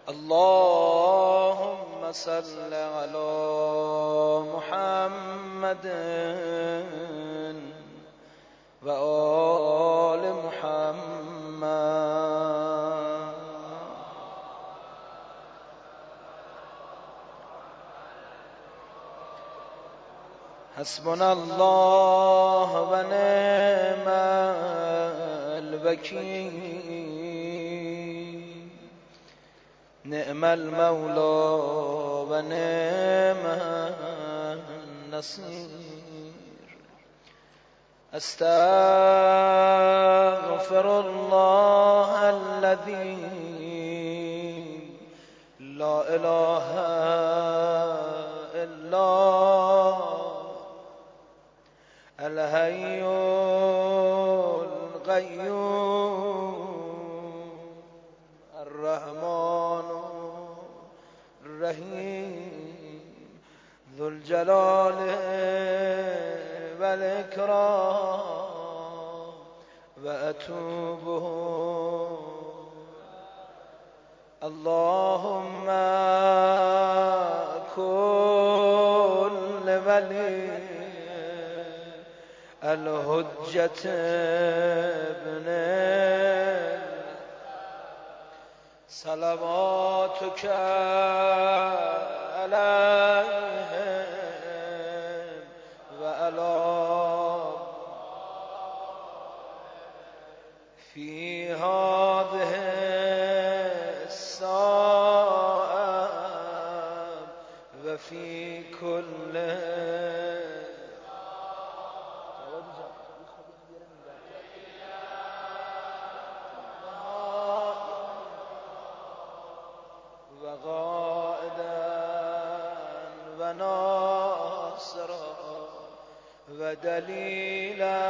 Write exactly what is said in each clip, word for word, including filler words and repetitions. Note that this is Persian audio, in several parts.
اللهم صل على محمد و آل محمد. حسبنا الله و نعم الوکیل، نعم المولى و نعم النصير. استغفر الله الذي لا اله الا الحي القيوم الرحمن الرحيم ذو الجلال والإكرام وأتوب. اللهم كن لولي الحجة ابن صلواتك عليهم وعلى في هذه الساعة وفي كل وناصرا ودليلا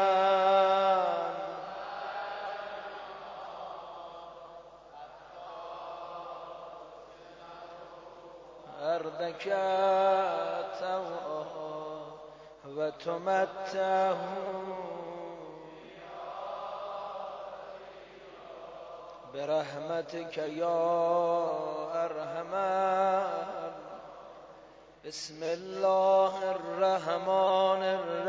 أرضك طوعا وتمتعه برحمتك يا أرحم. بسم الله الرحمن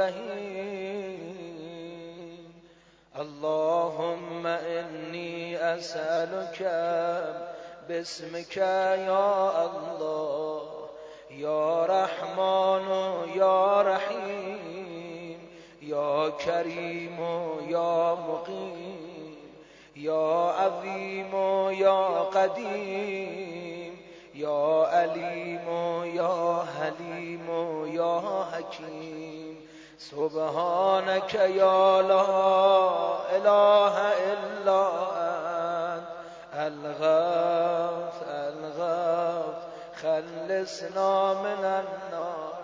الرحيم. اللهم إني أسألك باسمك يا الله يا رحمن يا رحيم يا كريم يا مقيم يا عظيم يا قديم يا عليم يا حليم يا حكيم. سبحانك يا لا إله إلا أنت الغوث الغوث خلصنا من النار.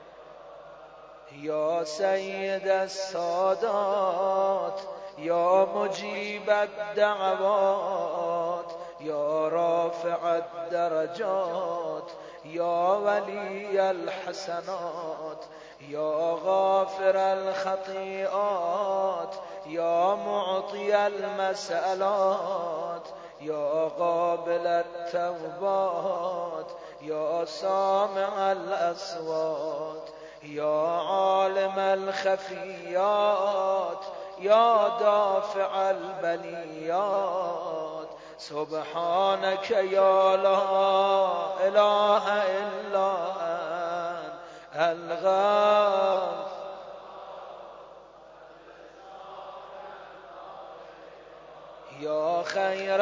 يا سيد السادات يا مجيب الدعوات يا رافع الدرجات يا ولي الحسنات يا غافر الخطيئات يا معطي المسألات يا قابل التوبات يا سامع الأصوات يا عالم الخفيات يا دافع البليات. سبحانك يا لا إله إلا أنت الغوث يا خير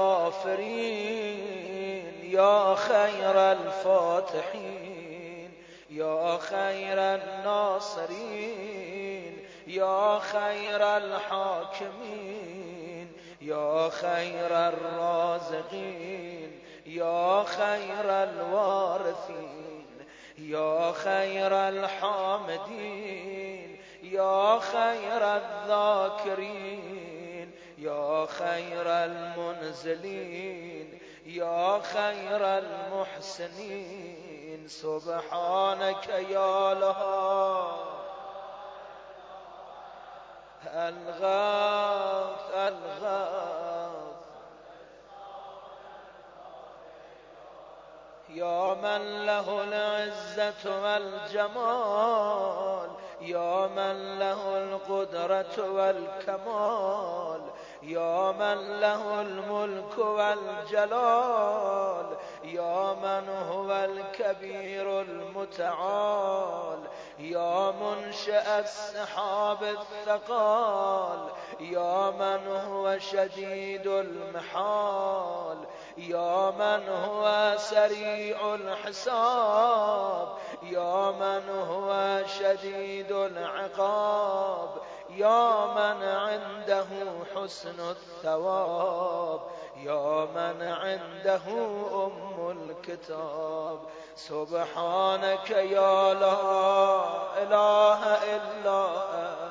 الغافرين يا خير الفاتحين يا خير الناصرين يا خير الحاكمين يا خير الرازقين يا خير الوارثين يا خير الحامدين يا خير الذاكرين يا خير المنزلين يا خير المحسنين. سبحانك يا لا الغوث الغوث يا من له العزة والجمال، يا من له القدرة والكمال، يا من له الملك والجلال، يا من هو الكبير المتعال، يا منشئ السحاب الثقال، يا من هو شديد المحال، يا من هو سريع الحساب، يا من هو شديد العقاب، يا من عنده حسن الثواب، يا من عنده أم الكتاب. سبحانك يا لا إله إلا أنت.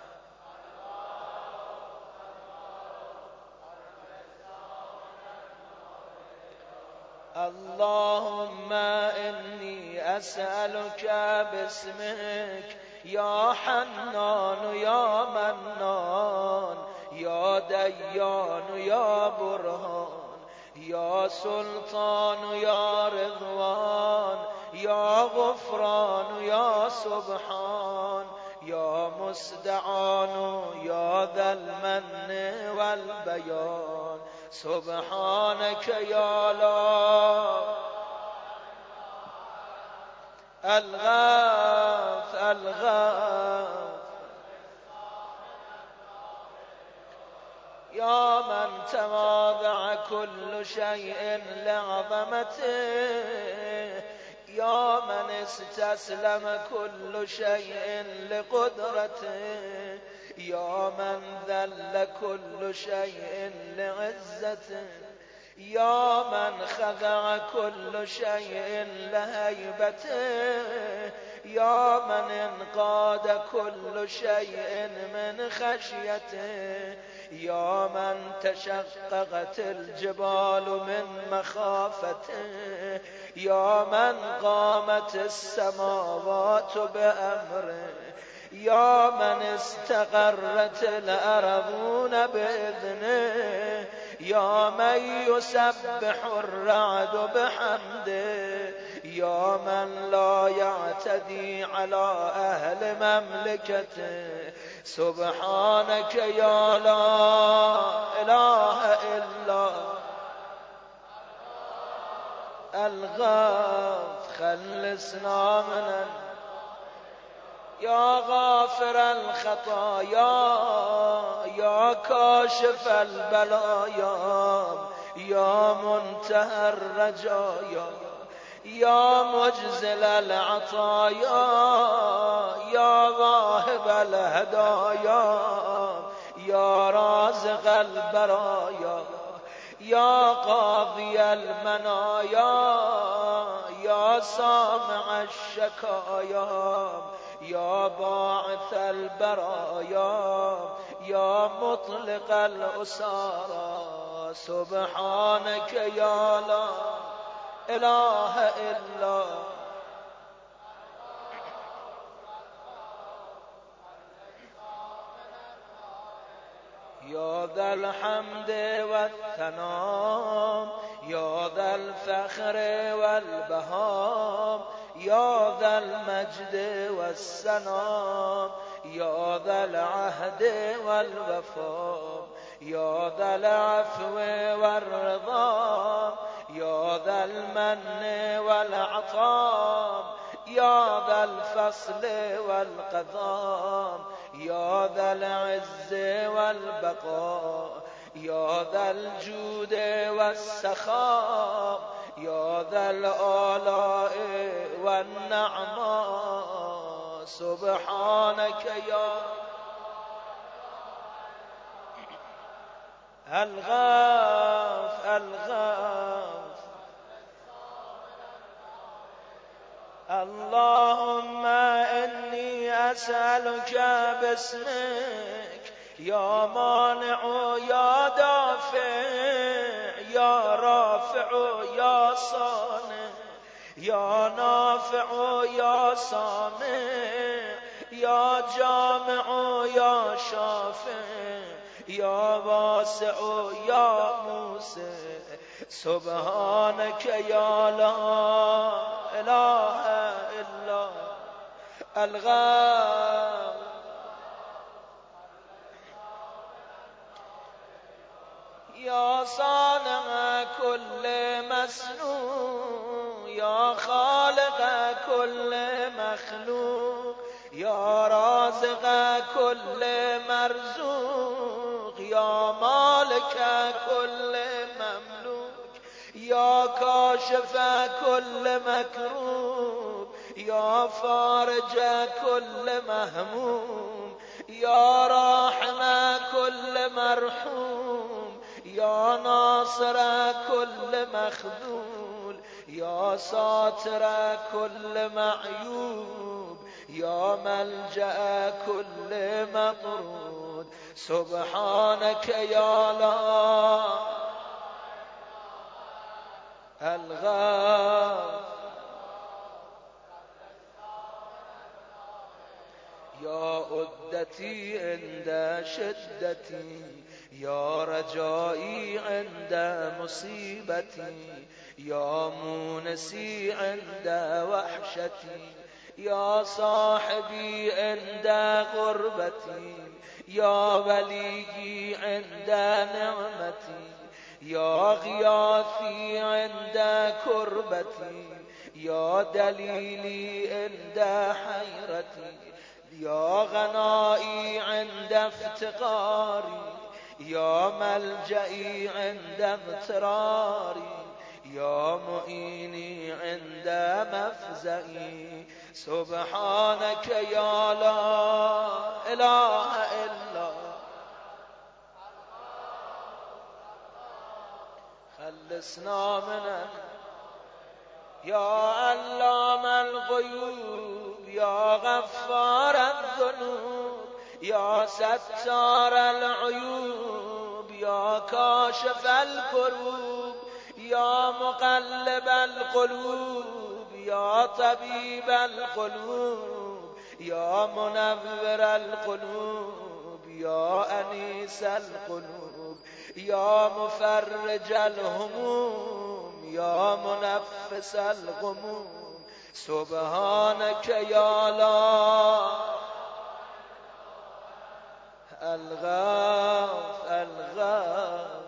اللهم إني أسألك باسمك يا حنان يا منان يا ديان يا برهان يا سلطان يا رضوان يا غفران يا سبحان يا مستعان يا ذا المن والبيان. سبحانك يا لا الغاث الغاث يا من تواضع كل شيء لعظمته، يا من استسلم كل شيء لقدرته، يا من ذل كل شيء لعزته، يا من خضع كل شيء لهيبته، يا من انقاد كل شيء من خشيته، يا من تشققت الجبال من مخافته، يا من قامت السماوات بأمره، يا من استقرت الأرضون بإذنه، يا من يسبح الرعد بحمده، يا من لا يعتدي على أهل مملكته. سبحانك يا لا إله إلا الغاث. خلصنا من يا غافر الخطايا يا كاشف البلايا يا منتهى الرجايا يا مجزل العطايا يا ذاهب الهدايا يا رازق البرايا يا قاضي المنايا يا سامع الشكايا يا باعث البرايا يا مطلق الأسارى. سبحانك يا لا إله إلا يا ذا الحمد والثناء يا ذا الفخر والبهاء يا ذا المجد والسناء يا ذا العهد والوفاء يا ذا العفو والرضا يا ذا المن والعطاء يا ذا الفصل والقضاء يا ذا العز والبقاء يا ذا الجود والسخاء يا ذا الآلاء والنعماء. سبحانك يا الغاث الغاث. اللهم إني أسألك باسمك يا مانع يا دافع يا رافع يا صانع يا نافع يا سامع يا جامع يا شافع يا واسع يا موسع. سبحانك يا لا الغاف يا صانع كل مصنوع يا خالق كل مخلوق يا رازق كل مرزوق يا مالك كل مملوك يا كاشف كل مكروب يا فارج كل مهموم يا راحم كل مرحوم يا ناصر كل مخذول يا ساتر كل معيوب يا ملجأ كل مطرود سبحانك يا لا الغاف يا عدتي عند شدتي يا رجائي عند مصيبتي يا مونسي عند وحشتي يا صاحبي عند غربتي يا وليي عند نعمتي يا غياثي عند كربتي يا دليلي عند حيرتي يا غنائي عند افتقاري يا ملجئي عند اغتراري يا معيني عند مفزئي سبحانك يا لا إله إلا خلصنا من يا علام الغيوب يا غفار الذنوب يا ستار العيوب يا كاشف الكروب يا مقلب القلوب يا طبيب القلوب يا منور القلوب يا أنيس القلوب يا مفرج الهموم يا منفس الغموم سبحانك يا لا الغاف الغاف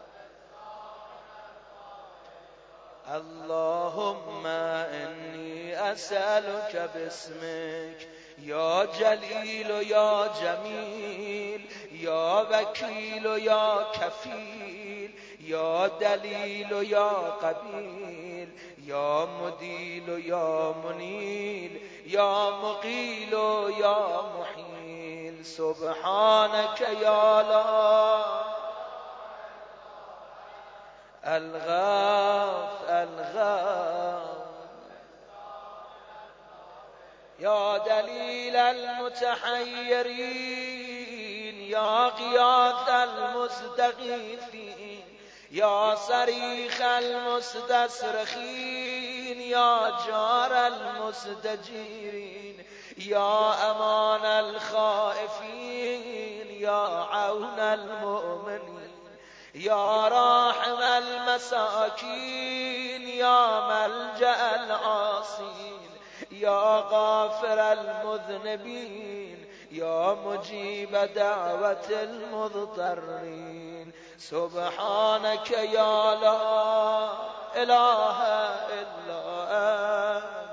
اللهم إني أسألك باسمك يا جليل يا جميل يا وكيل يا كفيل يا دليل يا قبيل يا مديل يا منيل يا مقيل يا محيل سبحانك يا لا الغاف الغاف يا دليل المتحيرين يا غياث المستغيثين يا صريخ المستصرخين يا جار المستجيرين يا أمان الخائفين يا عون المؤمنين يا راحم المساكين يا ملجأ العاصين يا غافر المذنبين يا مجيب دعوة المضطرين سبحانك يا لا إله إلا أنت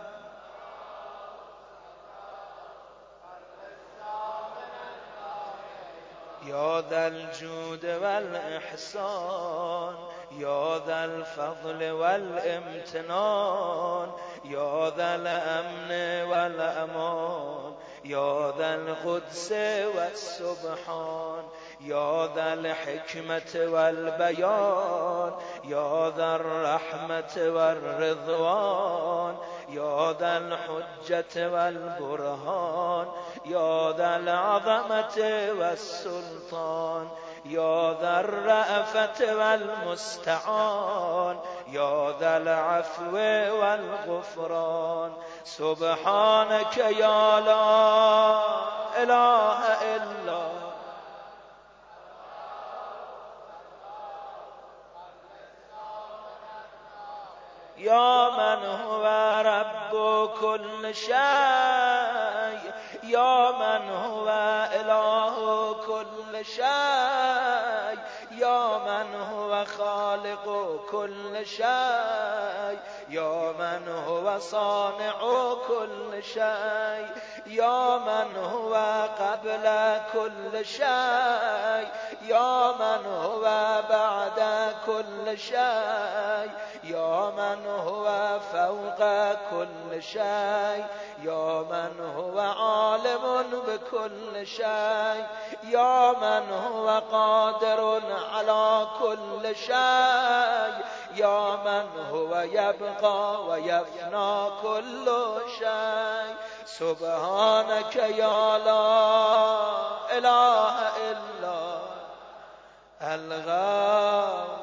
يا ذا الجود والإحسان يا ذا الفضل والامتنان يا ذا الأمن والأمان يا ذا القدس والسبحان يا ذا الحكمة والبيان يا ذا الرحمة والرضوان يا ذا الحجة والبرهان يا ذا العظمة والسلطان يا ذا الرأفة والمستعان يا ذا العفو والغفران سبحانك يا لا إله إلا يا من هو رب رب كل شيء يا من هو إله كل شيء يا من هو خالق كل شيء يا من هو صانع كل شيء يا من هو قبل كل شيء يا من هو بعد كل شيء يا من هو فوق كل شيء يا من هو عالم بكل شيء يا من هو قادر على كل شيء يا من هو يبقى ويفنى كل شيء سبحانك يا لا إله إلا الغوث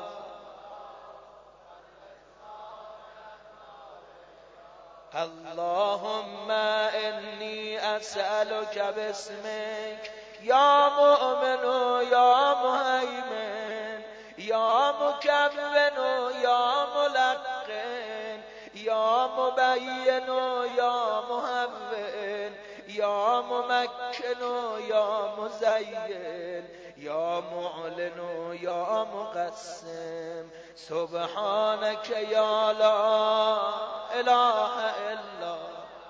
اللهم إني أسألك باسمك يا مؤمن يا مهيمن يا مكبن يا ملقن يا مبين يا مهون يا ممكن يا مزين يا معلن يا مقسم سبحانك يا لا إله إلا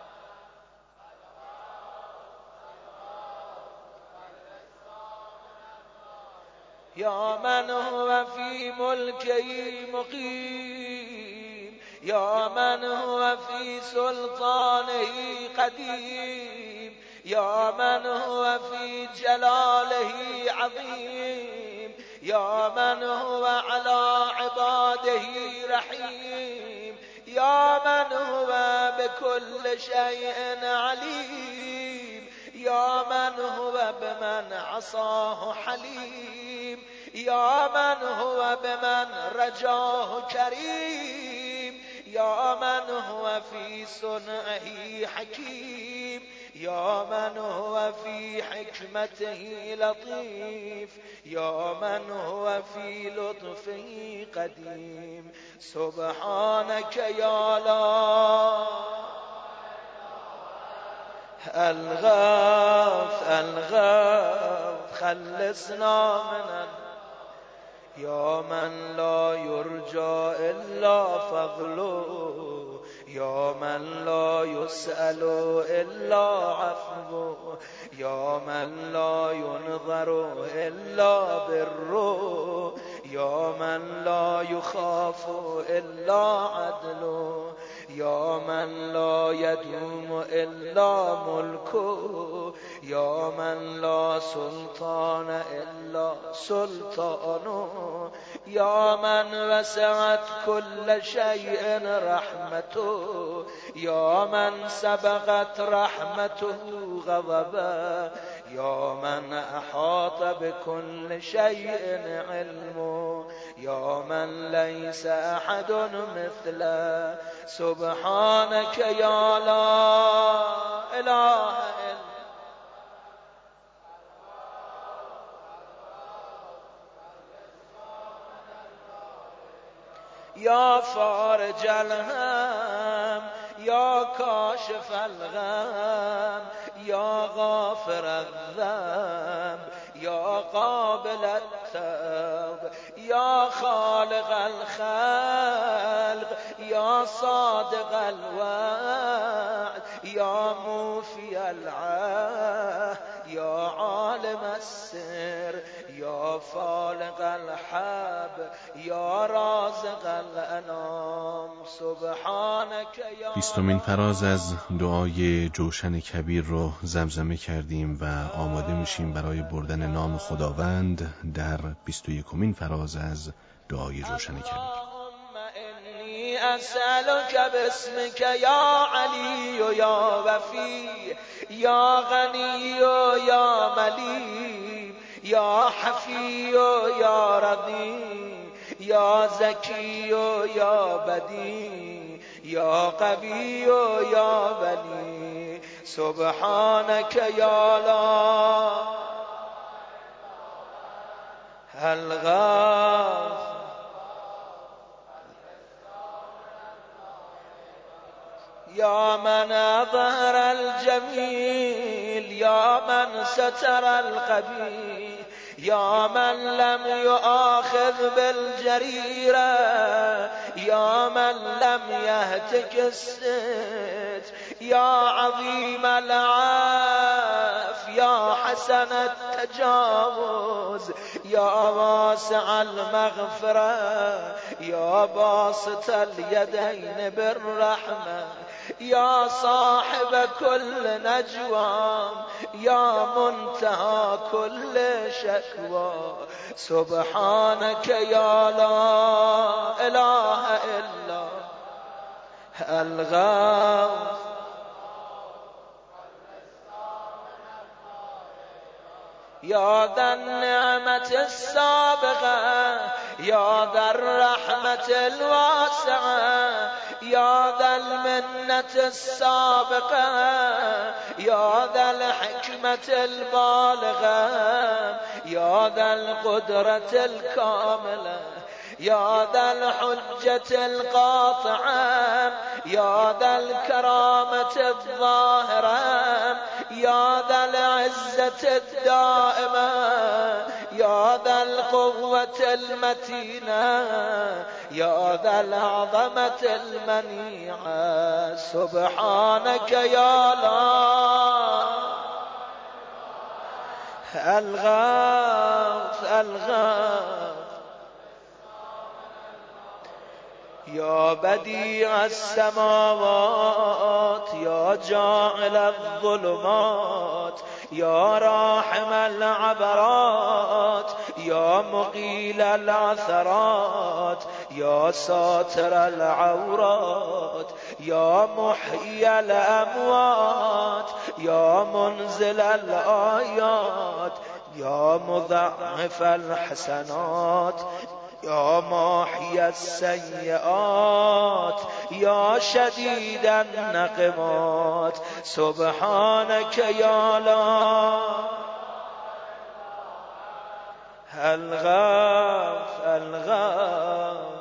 يا من هو في ملكه مقيم يا من هو في سلطانه قديم يا من هو في جلاله عظيم يا من هو على عباده رحيم يا من هو بكل شيء عليم يا من هو بمن عصاه حليم يا من هو بمن رجاه كريم يا من هو في صنعه حكيم يا من هو في حكمته لطيف يا من هو في لطفه قديم سبحانك يا لا الغوث الغوث خلصنا من يا من لا يرجى إلا فضله يا من لا يسأل إلا عفوه يا من لا ينظر إلا بره يا من لا يخاف إلا عدله يا من لا يدوم إلا ملكه يا من لا سلطان إلا سلطانه يا من وسعت كل شيء رحمته يا من سبقت رحمته غضبا يا من أحاط بكل شيء علمه يا من ليس أحد مثله سبحانك يا لا إله إلا يا فارج الهم يا كاشف الغم يا غافر الذنب يا قابل التوب يا خالق الخلق يا صادق الوعد يا موفي العهد يا عالم السر يا فالق الحب يا رازق الانام سبحانك یا بیستمین فراز از دعای جوشن کبیر رو زمزمه کردیم و آماده میشیم برای بردن نام خداوند در بیست و یکمین فراز از دعای جوشن کبیر. أسألك باسمك يا علي يا وفي يا غني يا مليم يا حفي يا رضي يا زكي يا بدي يا قوي يا بلي سبحانك يا لا الغاث يا من أظهر الجميل، يا من ستر القبيح، يا من لم يؤاخذ بالجريرة، يا من لم يهتك الست، يا عظيم العفو، يا حسن التجاوز، يا واسع المغفرة، يا باسط اليدين بالرحمة، يا صاحب كل نجوى، يا منتهى كل شكوى. سبحانك يا لا إله إلا الغوث، يا ذا النعمة السابغة، يا ذا الرحمة الواسعة، يا ذا المنة السابقة، يا ذا الحكمة البالغة، يا ذا القدرة الكاملة، يا ذا الحجة القاطعة، يا ذا الكرامة الظاهرة، يا ذا العزة الدائمة، يا ذا القوة المتينة، يا ذا العظمة المنيعة. سبحانك يا لا الغوث الغوث، يا بديع السماوات، يا جاعل الظلمات، يا راحم العبرات، يا مقيل العثرات، يا ساتر العورات، يا محيي الأموات، يا منزل الآيات، يا مضاعف الحسنات، يا ماحي السيئات، يا شديد النقمات. سبحانك يا لا الغوث الغوث.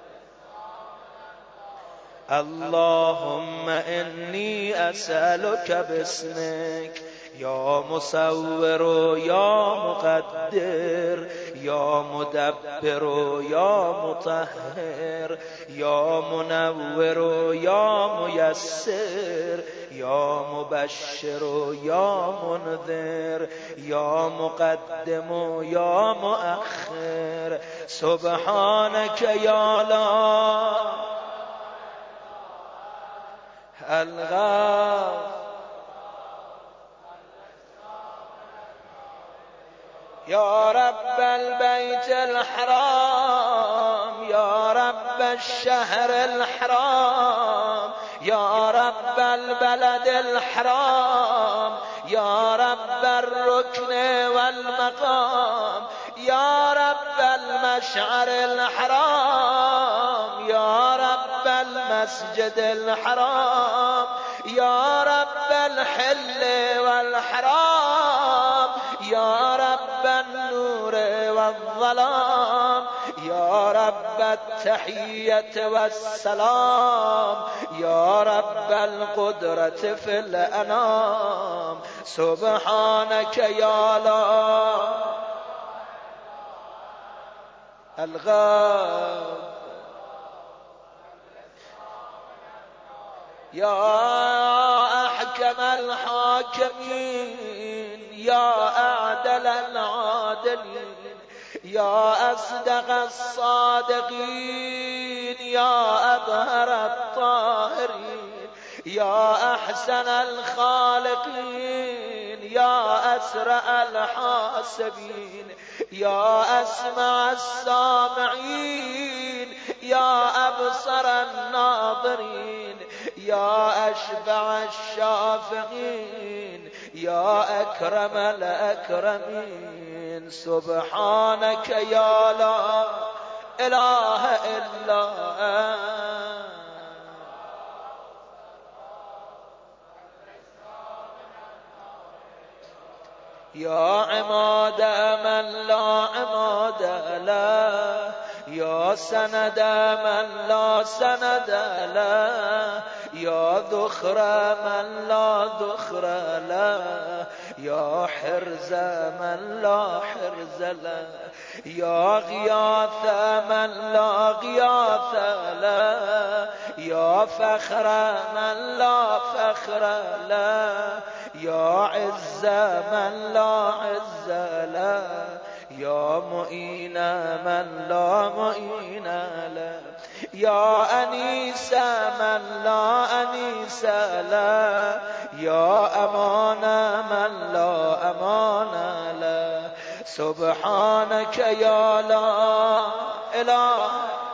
اللهم إني أسألك باسمك يا مصور يا مقدر يا مدبر يا مطهر يا منور يا ميسر يا مبشر يا منذر يا مقدم يا مؤخر. سبحانك يا لا الغوث، يا رب البيت الحرام، يا رب الشهر الحرام، يا رب البلد الحرام، يا رب الركن والمقام، يا رب المشعر الحرام، يا رب المسجد الحرام، يا رب الحل والحرام، يا رب النور والظلام، يا رب التحية والسلام، يا رب القدرة في الأنام. سبحانك يا لا الغوث، يا أحكم الحاكمين، يا أعدل العادلين، يا أصدق الصادقين، يا أطهر الطاهرين، يا أحسن الخالقين، يا أسرع الحاسبين، يا أسمع السامعين، يا أبصر الناظرين، يا أشبع الشافعين، يا أكرم الأكرمين. سبحانك يا لا إله إلا أنت، يا عماد من لا عماد له، يا سند من لا سند له، يا ذخر من لا ذخر له، يا حرز من لا حرز له، يا غياث من لا غياث له، يا فخر من لا فخر له، يا عز من لا عز له، يا معين من لا معين له، يا أنيس من لا أنيس له، يا أمان من لا أمان له. سبحانك يا لا إله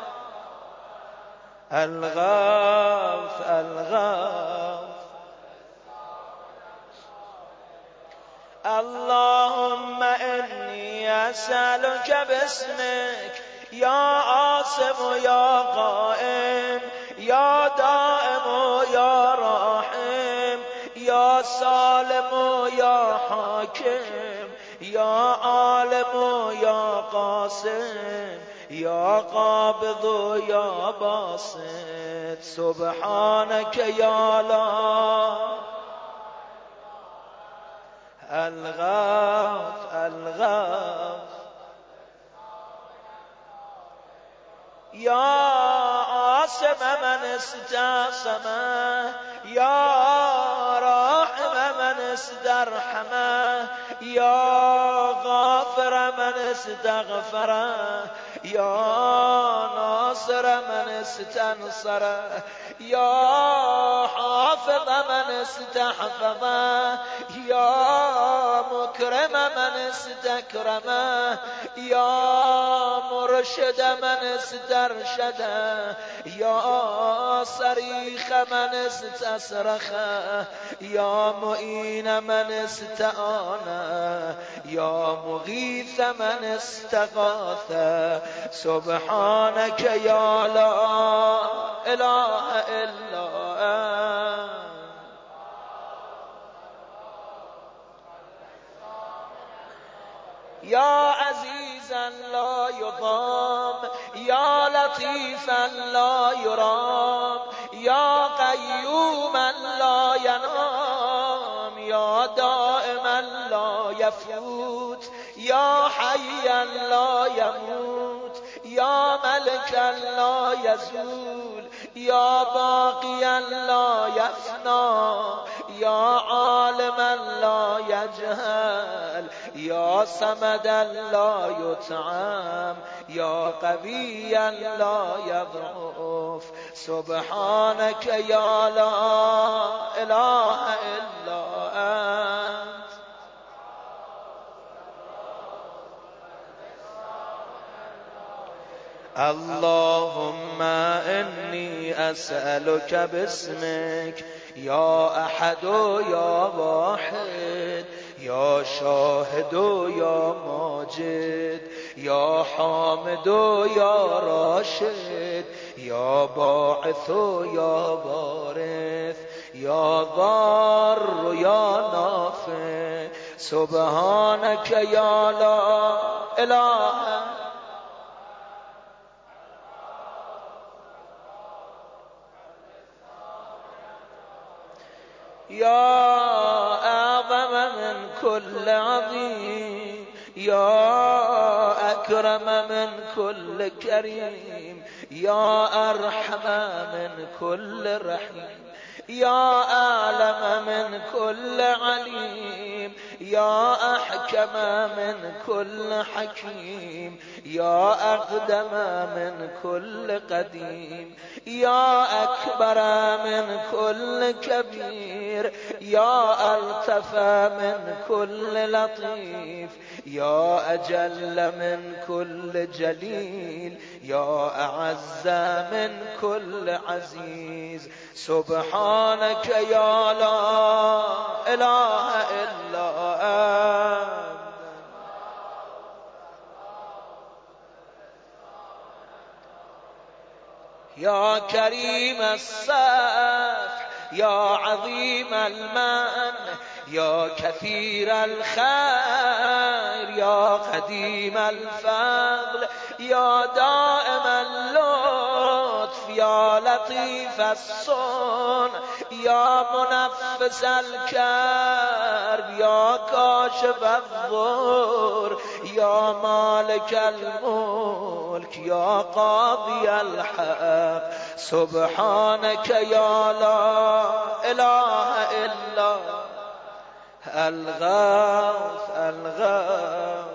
الغوث الغوث. اللهم إني أسألك باسمك يا عاصم يا قائم يا دائم يا راحم يا سالم يا حاكم يا عالم يا قاسم يا قابض يا باسط. سبحانك يا لا الغوث الغوث. يا عاصم من استعصم يا راحم من استرحم يا غافر من استغفر يا ناصر من استنصر يا حافظ من استحفظ يا مكرم من استكرم يا مرشد من استرشد يا صريخ من استصرخ يا معين من استعان يا مغيث من استغاث. سبحانك يا لا إله إلا أنت. يا عزيزا لا يضام يا لطيفا لا يرام يا قيوما لا ينام يا دائما لا يفوت يا حيا لا يموت يا ملكا لا يزول يا باقيا لا يفنى يا عالما لا يجهل يا صمدا لا يطعم يا قويا لا يضعف. سبحانك يا لا إله إلا أنت. اللهم إني أسألك باسمك يا أحد يا واحد يا شاهد يا ماجد يا حامد يا راشد يا باعث يا وارث يا ضار يا نافع. سبحانك يا لا إله يا أعظم من كل عظيم يا أكرم من كل كريم يا أرحم من كل رحيم يا أعلم من كل عليم يا أحكم من كل حكيم يا أقدم من كل قديم يا أكبر من كل كبير يا ألطف من كل لطيف يا أجل من كل جليل يا أعز من كل عزيز. سبحانك يا لا إله إلا أنت. يا كريم الصفح يا عظيم المن يا كثير الخير يا قديم الفضل يا دائم اللطف يا لطيف الصن يا منفس الكرب يا كاشف الضر يا مالك الملك يا قاضي الحق سبحانك يا لا إله إلا الغوث الغوث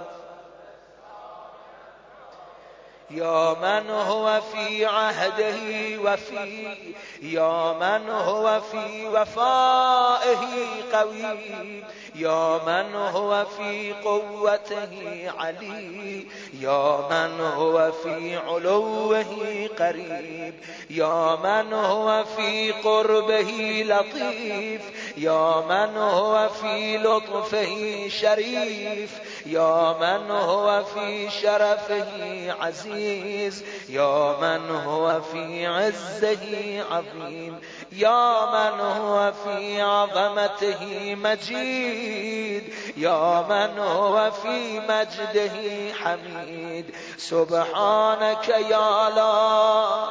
يا من هو في عهده وفي يا من هو في وفائه قوي يا من هو في قوته علي يا من هو في علوه قريب يا من هو في قربه لطيف يا من هو في لطفه شريف يا من هو في شرفه عزيز يا من هو في عزه عظيم يا من هو في عظمته مجيد يا من هو في مجده حميد سبحانك يا لا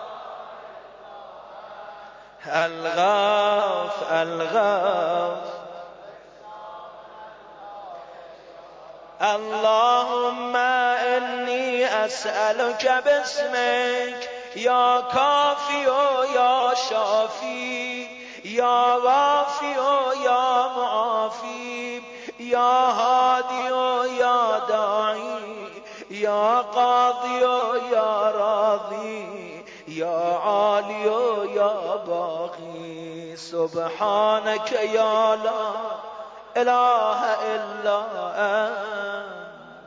الغوث الغوث اللهم إني أسألك باسمك يا كافي يا شافي يا وافي يا معافي يا هادي يا داعي يا قاضي يا راضي يا عالي يا باقي سبحانك يا لا إله إلا أنت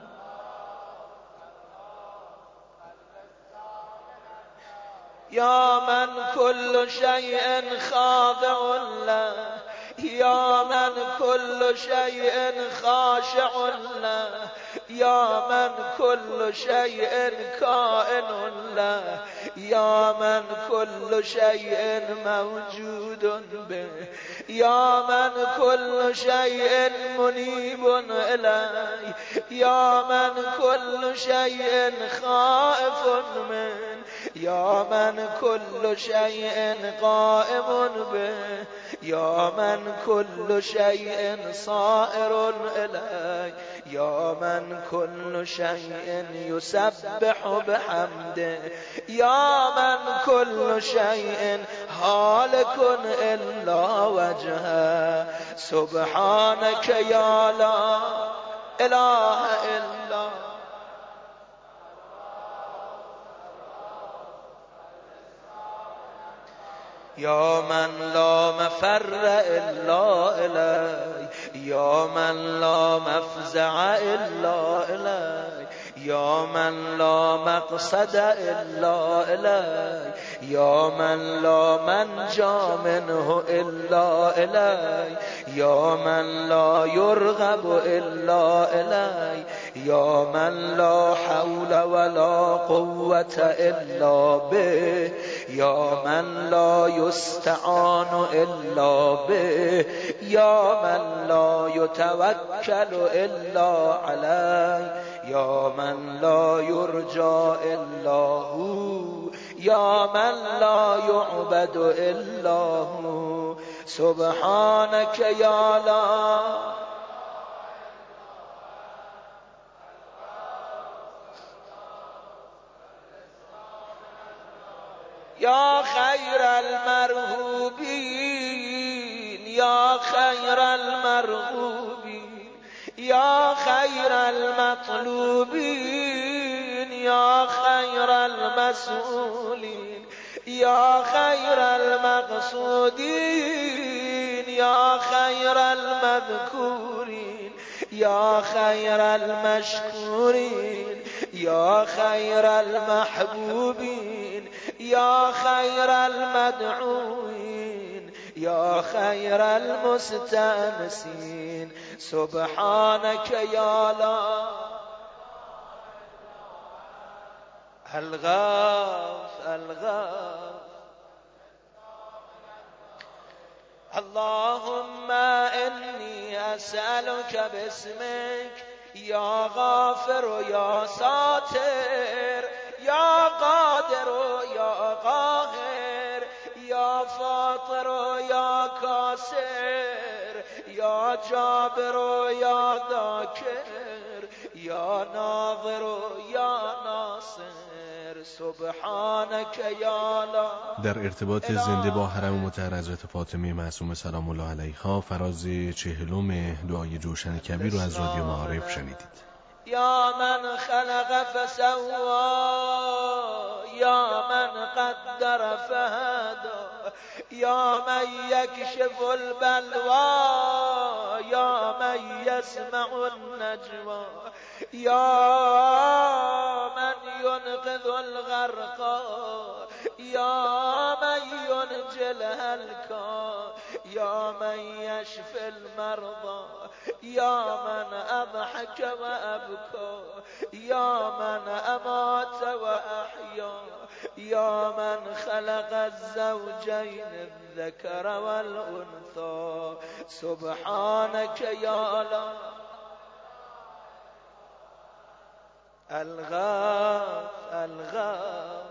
يا من كل شيء خاضع له يا من كل شيء خاشع له يا من كل شيء كائن له يا من كل شيء موجود به يا من كل شيء منيب إليه يا من كل شيء خائف منه يا من كل شيء قائم به يا من كل شيء صائر إليه يا من كل شيء يسبح بحمده يا من كل شيء هالك إلا وجهه سبحانك يا لا إله إلا يا من لا مفر إلا إليه يا من لا مفزع إلا إليه يا من لا مقصد إلا إليه يا من لا منجا منه إلا إليه يا من لا يرغب إلا إليه يا من لا حول ولا قوة إلا به يا من لا يستعان إلا به يا من لا يتوكل إلا عليه يا من لا يرجى إلا هو يا من لا يعبد إلا هو سبحانك يا لا يا خير المرهوبين يا خير المرغوبين يا خير المطلوبين يا خير المسؤولين يا خير المقصودين يا خير المذكورين يا خير المشكورين يا خير المحبوبين يا خير المدعوين يا خير المستأنسين سبحانك يا لا الغاث الغاث اللهم إني أسألك باسمك يا غافر يا ساتر یا قادر یا قاهر یا فاطر یا کاسر یا جابر یا ذاکر یا ناظر یا ناصر سبحانك یا لا. در ارتباط زنده با حرم مطهر حضرت فاطمه معصومه سلام الله علیها فراز چهلم دعای جوشن کبیر رو از رادیو معارف شنیدید. یا من خلق فسوا یا من قدر فهدا یا من یکشف البلوا یا من یسمع النجوا یا من ینقذ الغرقا یا من ینجی الهلکا یا من یشفی المرضى یا من اضحک و ابکا یا من امات و احیا یا من خلق الزوجین الذکر والانثى سبحانك یا لا. الغاث الغاث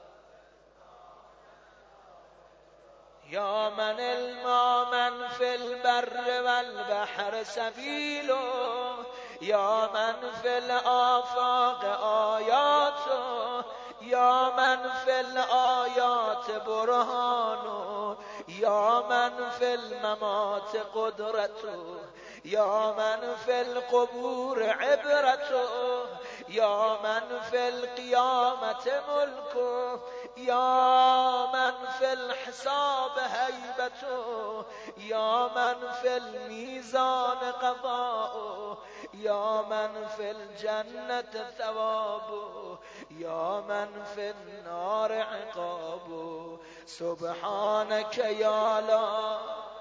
یا من الماء من فی البر والبحر سبیله یا من فی الآفاق آیاته یا من فی الآیات برهانه یا من فی الممات قدرته یا من فی القبور عبرته یا من فی القیامت ملکه یا من فی الحساب هیبته یا من فی المیزان قضاؤه یا من فی الجنة ثوابه یا من فی النار عقابه سبحانك یا لا.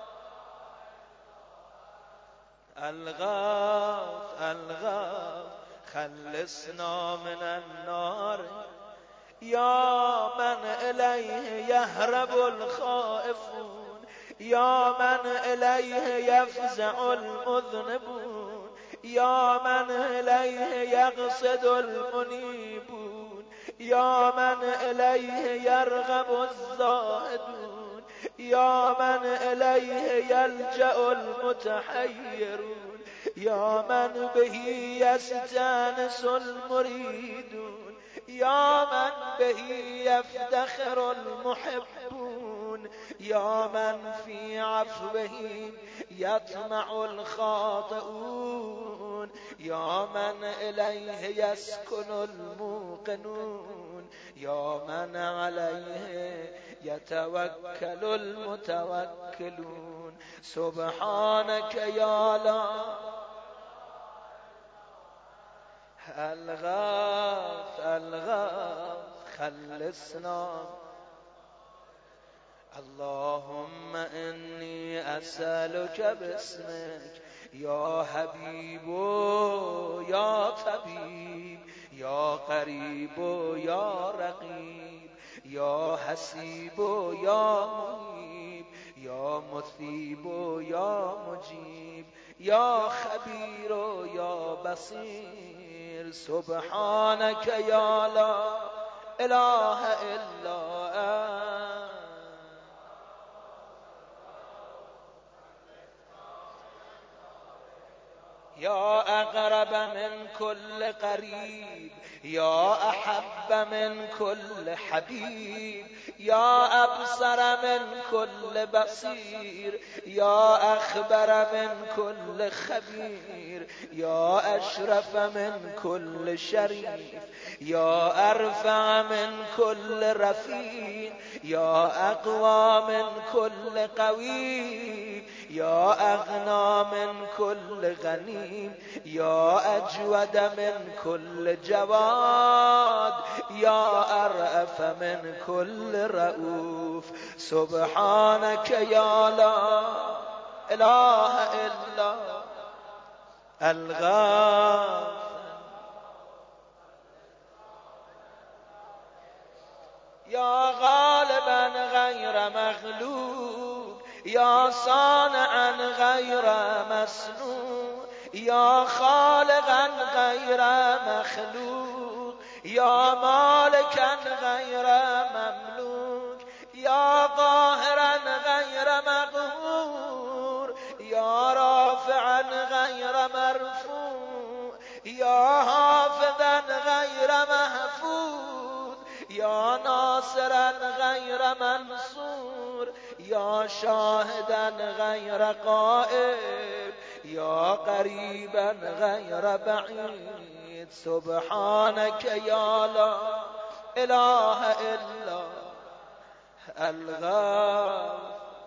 الغاث الغاث خلصنا من النار یا من الیه یهرب الخائفون یا من الیه یفزع المذنبون یا من الیه یقصد المنیبون یا من الیه یرغب الزاهدون یا من الیه یلجأ المتحیرون یا من به یستانس المریدون یا من به یفتخر المحبون یا من فی عفوه یطمع الخاطئون یا من الیه یسکن الموقنون یا من علیه یتوکل المتوکلون سبحانك یا لا. الغاث الغاث خلصنا اللهم انی اسألك باسمك یا حبیب یا طبیب یا قریب یا رقیب یا حسیب یا منیب یا مثیب یا مجیب یا خبیر یا بصیر سبحانك یا لا اله الا انت. یا اقرب من كل قریب یا احب من كل حبیب یا ابصر من كل بصیر یا اخبر من كل خبیر یا اشرف من كل شریف یا ارفع من كل رفیع یا اقوى من كل قوی یا اغنى من كل غنی یا اجود من كل جواد یا ارأف من كل رؤوف سبحانك یا لا اله الا الغاث. یا غالبا غیر مغلوب یا صانعا غیر مسنون یا خالقا غیر مخلوق يا مالكا غير مملوك يا قاهرا غير مقهور يا رافعا غير مرفوع يا حافظا غير محفوظ يا ناصرا غير منصور يا شاهدا غير غائب يا قريبا غير بعيد سبحانك يا لا إله إلا الغاف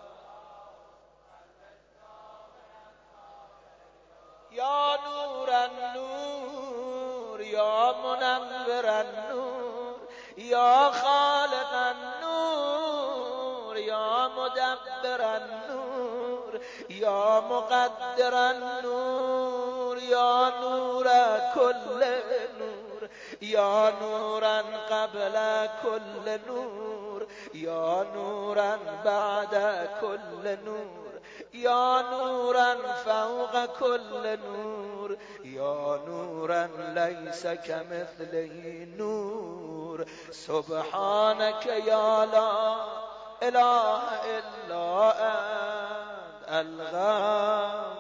يا نور النور يا منور النور يا خالق النور يا مدبر النور يا مقدر النور يا نور كل نور يا نورا قبل كل نور يا نورا بعد كل نور يا نورا فوق كل نور يا نورا ليس كمثله نور سبحانك يا لا إله إلا أنت الغاف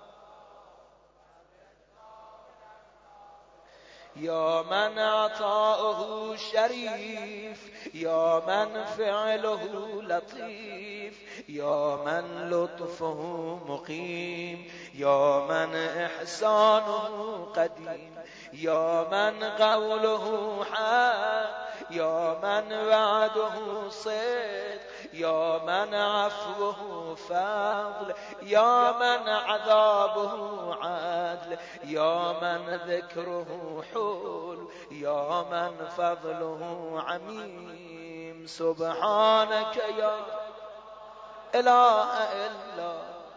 يا من عطاؤه شريف يا من فعله لطيف يا من لطفه مقيم يا من إحسانه قديم يا من قوله حق يا من وعده صدق يا من عفوه فضل يا من عذابه عدل يا من ذكره حول يا من فضله عميم سبحانك يا إله إلا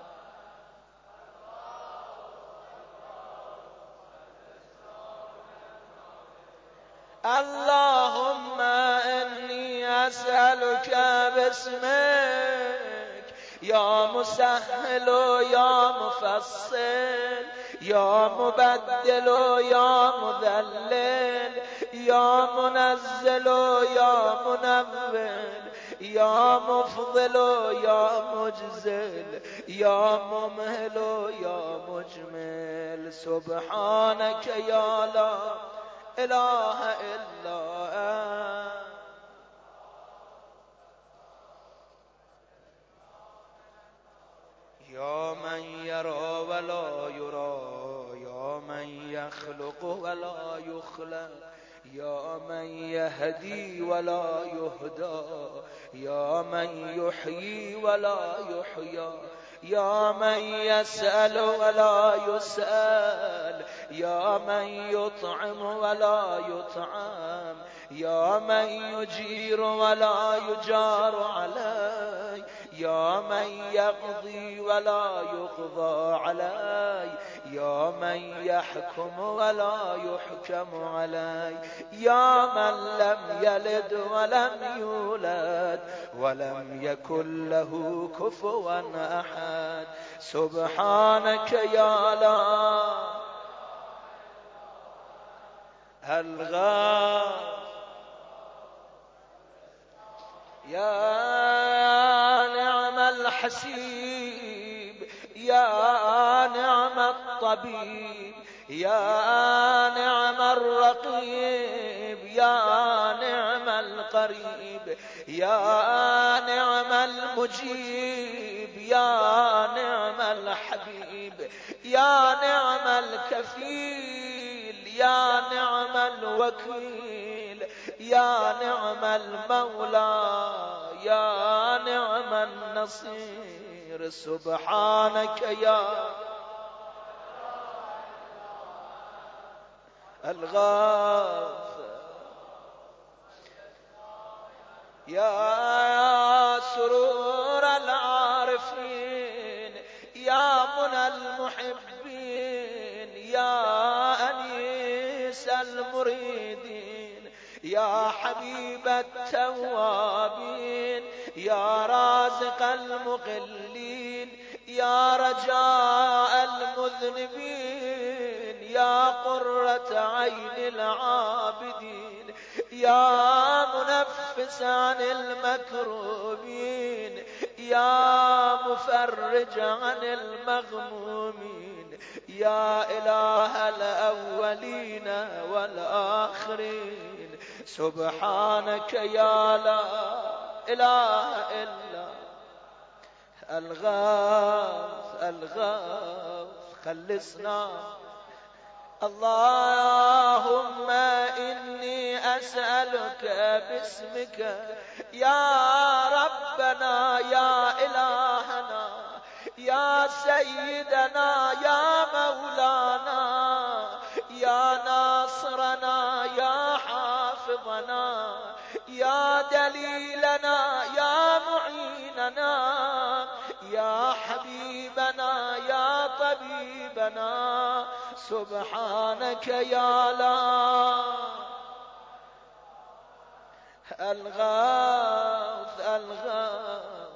اللهم إني أسألك باسمك يا مسهل يا مفصل يا مبدل يا مذلل يا منزل يا منول يا مفضل يا مجزل يا ممهل يا مجمل سبحانك يا لا إله إلا أنت يا من يرى ولا يرى يا من يخلق ولا يخلق يا من يهدي ولا يهدى يا من يحيي ولا يحيى يا من يسأل ولا يسأل يا من يطعم ولا يطعم يا من يجير ولا يجار عليه يا من يقضي ولا يقضى عليه يا من يحكم ولا يحكم عليه يا من لم يلد ولم يولد ولم يكن له كفوا أحد سبحانك يا لا الغاف يا نعم الحسيب يا نعم الطبيب يا نعم الرقيب يا نعم القريب يا نعم المجيب يا نعم الحبيب يا نعم الكفيل يا نعم الوكيل يا نعم المولى يا نعم النصير سبحانك يا الغاف يا سرور العارفين يا منى المحبين يا أنيس المريدين يا حبيب التوابين يا رازق المقلين يا رجاء المذنبين يا قرة عين العابدين يا منفس عن المكروبين، يا مفرج عن المغمومين، يا إله الأولين والآخرين. سبحانك يا لا إله إلا الغاث الغاث خلصنا. اللهم إني أسألك باسمك يا ربنا يا إلهنا يا سيدنا يا مولانا يا ناصرنا يا حافظنا يا دليلنا يا معيننا يا حبيبنا يا طبيبنا. سبحانك يا لا الغاث الغاث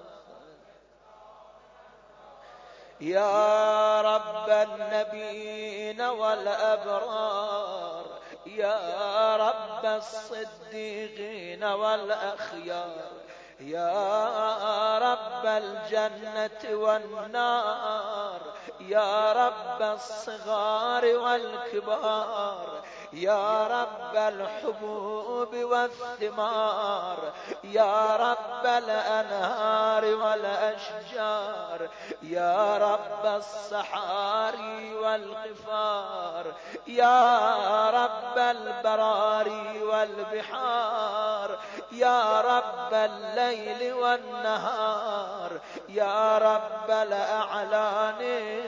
يا رب النبيين والأبرار يا رب الصديقين والأخيار يا رب الجنة والنار يا رب الصغار والكبار يا رب الحبوب والثمار يا رب الأنهار والأشجار يا رب الصحاري والغفار يا رب البراري والبحار يا رب الليل والنهار يا رب الأعلان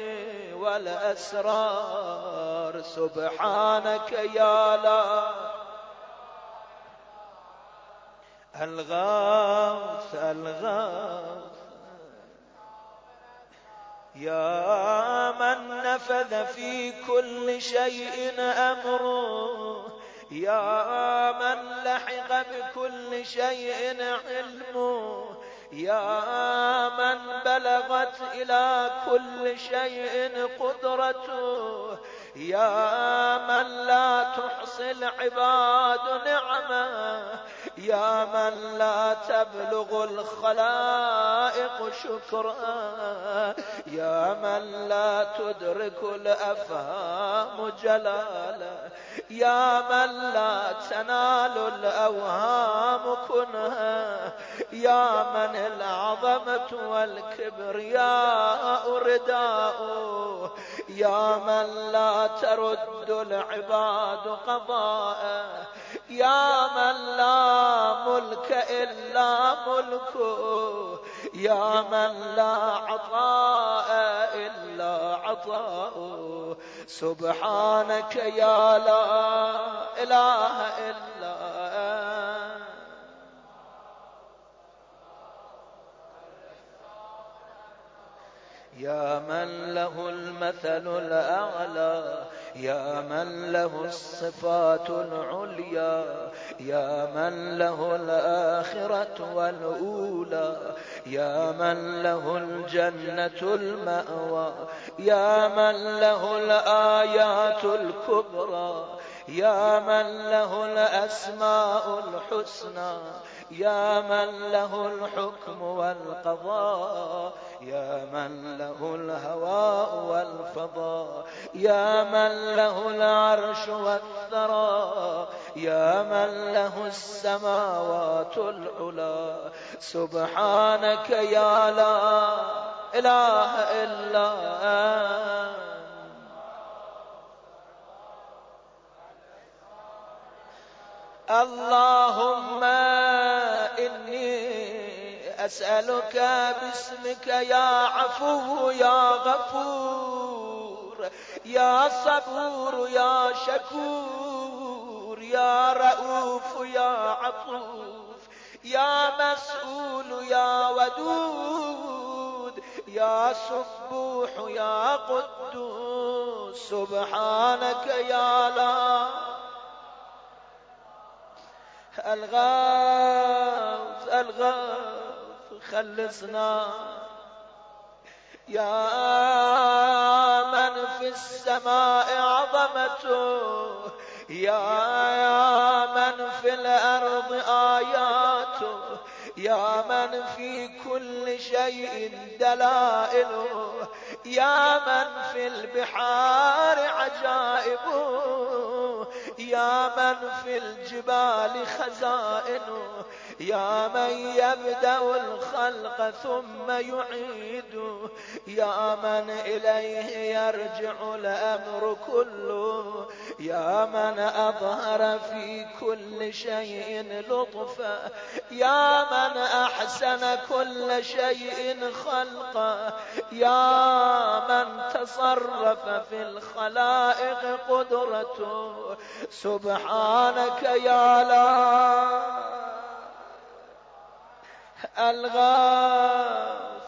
والأسرار. سبحانك يا لا الغاث الغاث يا من نفذ في كل شيء أمره يا من لحق بكل شيء علمه يا من بلغت إلى كل شيء قدرته يا من لا تحصي العباد نعمه يا من لا تبلغ الخلائق شكرا يا من لا تدرك الأفهام جلاله يا من لا تنال الأوهام كنها يا من العظمة والكبرياء رداؤه يا من لا ترد العباد قضاءه يا من لا ملك إلا ملكه يا من لا عطاء إلا عطاؤه. سبحانك يا لا إله إلا يا من له المثل الأعلى يا من له الصفات العليا يا من له الآخرة والأولى يا من له الجنة المأوى يا من له الآيات الكبرى يا من له الأسماء الحسنى يا من له الحكم والقضاء يا من له الهواء والفضاء يا من له العرش والثرى يا من له السماوات العلى. سبحانك يا لا إله إلا أنت اللهم إني أسألك باسمك يا عفو يا غفور يا صبور يا شكور يا رؤوف يا عطوف يا مسؤول يا ودود يا سبوح يا قدوس. سبحانك يا لا الغاث الغاث خلصنا يا من في السماء عظمته يا من في الأرض آياته، يا من في كل شيء دلائله، يا من في البحار عجائبه، يا من في الجبال خزائنه، يا من يبدأ الخلق ثم يعيده، يا من إليه يرجع الأمر كله، يا من أظهر في كل شيء لطفا، يا من أحسن كل شيء خلقا، يا من تصرف في الخلائق قدرته. سبحانك يا لا الغاف،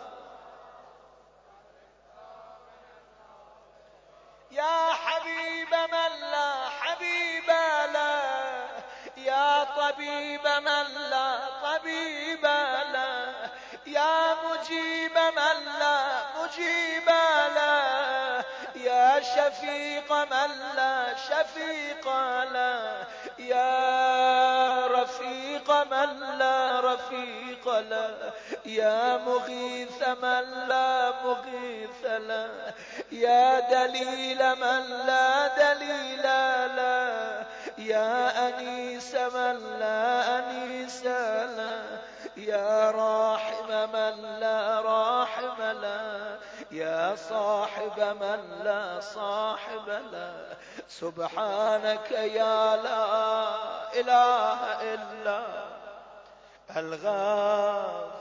يا حبيب من لا حبيب له، يا طبيب من لا طبيب له، يا مجيب من لا مجيب له، يا شفيق من لا شفيق له، يا رفيق من لا رفيق له، يا مغيث من لا مغيث له، يا دليل من لا دليل له، يا أنيس من لا أنيس له، يا راحم من لا راحم له، يا صاحب من لا صاحب له. سبحانك يا لا إله إلا الغاف،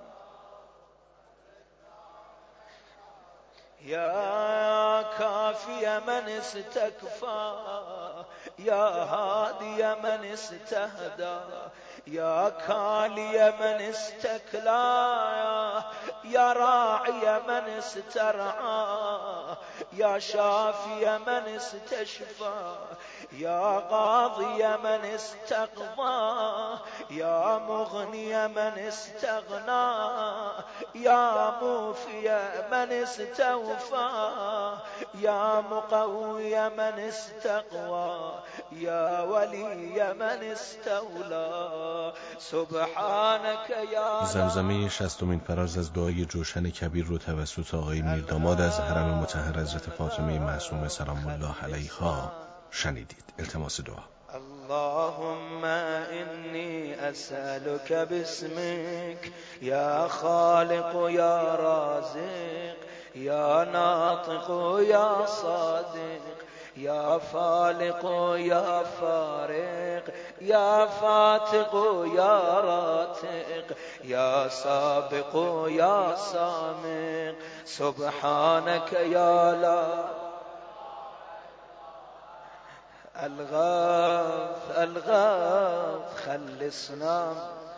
يا كافي من استكفى، يا هادي من استهدى، يا كالي من استكلا، يا راعي من استرعى، يا شافي من استشفى، يا قاضي من استقضى، يا مغني من استغنى، يا موفي من استوفى، يا مقوي من استقوى، يا ولي من استولى. سبحانك یا زمزمه شصتمین فراز از دعای جوشن کبیر رو توسط آقای میرداماد از حرم مطهر حضرت فاطمه معصومه سلام الله علیها شنیدید. التماس دعا. اللهم إني أسألك باسمك يا خالق يا رازق يا ناطق يا صادق يا فالق يا فارق يا فاتق يا راتق يا سابق يا سامق. سبحانك يا لا الغاف الغاف خلصنا،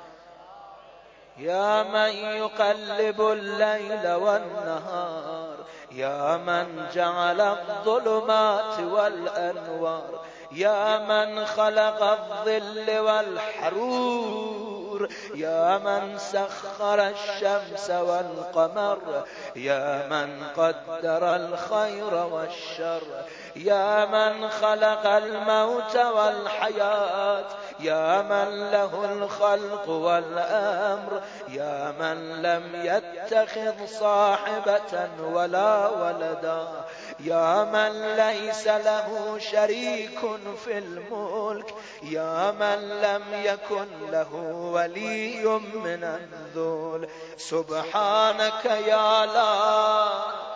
يا من يقلب الليل والنهار، يا من جعل الظلمات والأنوار، يا من خلق الظل والحرور، يا من سخر الشمس والقمر، يا من قدر الخير والشر، يا من خلق الموت والحياة، يا من له الخلق والأمر، يا من لم يتخذ صاحبة ولا ولدا، يا من ليس له شريك في الملك، يا من لم يكن له ولي من الذل. سبحانك يا لا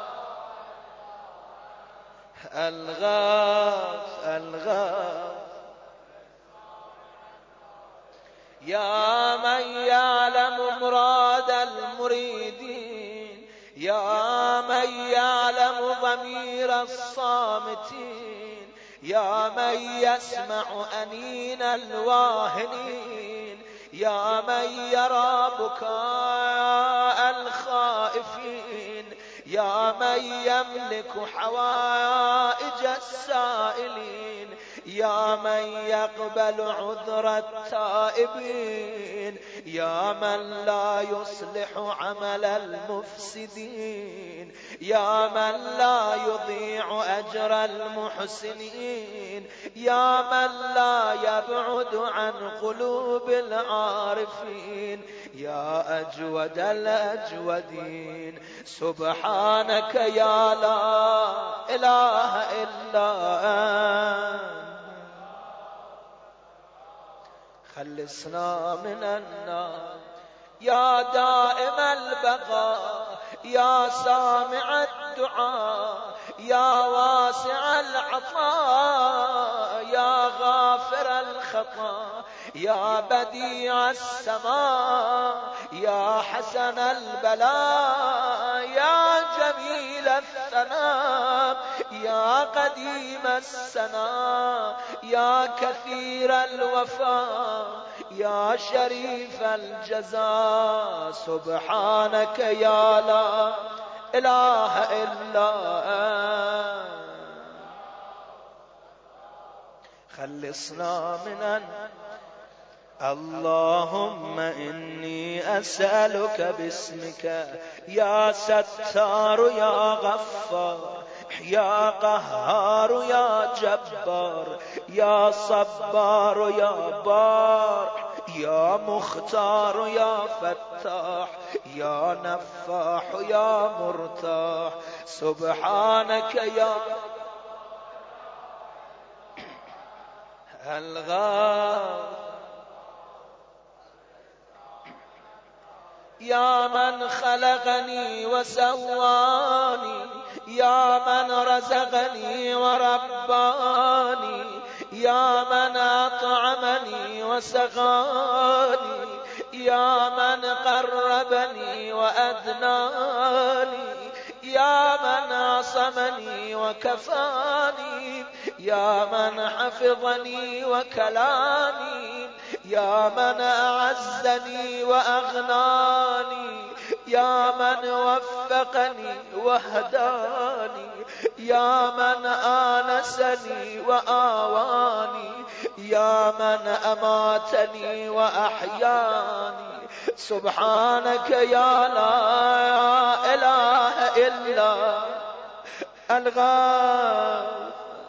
الغاث الغاث، يا من يعلم مراد المريدين، يا من يعلم ضمير الصامتين، يا من يسمع أنين الواهنين، يا من يرى بكاء الخائفين، يا من يملك حوائج السائلين، يا من يقبل عذر التائبين، يا من لا يصلح عمل المفسدين، يا من لا يضيع أجر المحسنين، يا من لا يبعد عن قلوب العارفين، يا أجود الأجودين. سبحانك يا لا إله إلا أنت، خلصنا من النار. يا دائم البقاء، يا سامع الدعاء، يا واسع العطاء، يا غافر الخطا، يا بديع السماء، يا حسن البلاء، يا جميل الثناء، يا قديم السناء، يا كثير الوفاء، يا شريف الجزاء. سبحانك يا لا إله إلا أنت، خلصنا من النار. اللهم إني أسألك باسمك يا ستار يا غفار، يا قهار يا جبار، يا صبار يا بار، يا مختار يا فتاح، يا نفاح يا مرتاح. سبحانك يا الغافر، يا من خلقني وسواني، يا من رزقني ورباني، يا من أطعمني وسقاني، يا من قربني وأدناني، يا من عصمني وكفاني، يا من حفظني وكلاني، يا من أعزني وأغناني، يا من وفقني وهداني، يا من آنسني وآواني، يا من أماتني وأحياني. سبحانك يا لا إله إلا الغافر،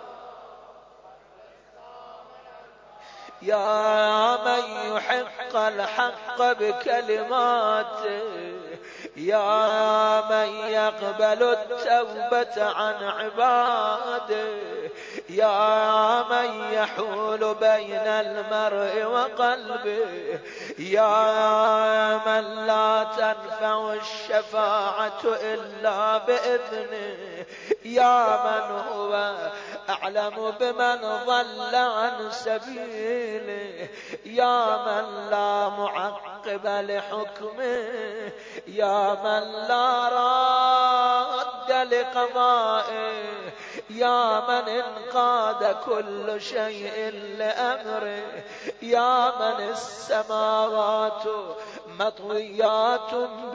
يا من يحق الحق بكلماته، يا من يقبل التوبة عن عباده، يا من يحول بين المرء وقلبه، يا من لا تنفع الشفاعة إلا بإذنه، يا من هو أعلم بمن ضل عن سبيله، يا من لا معقب لحكمه، يا من لا راد لقضائه، يا من انقاد كل شيء لأمره، يا من السماوات مطويات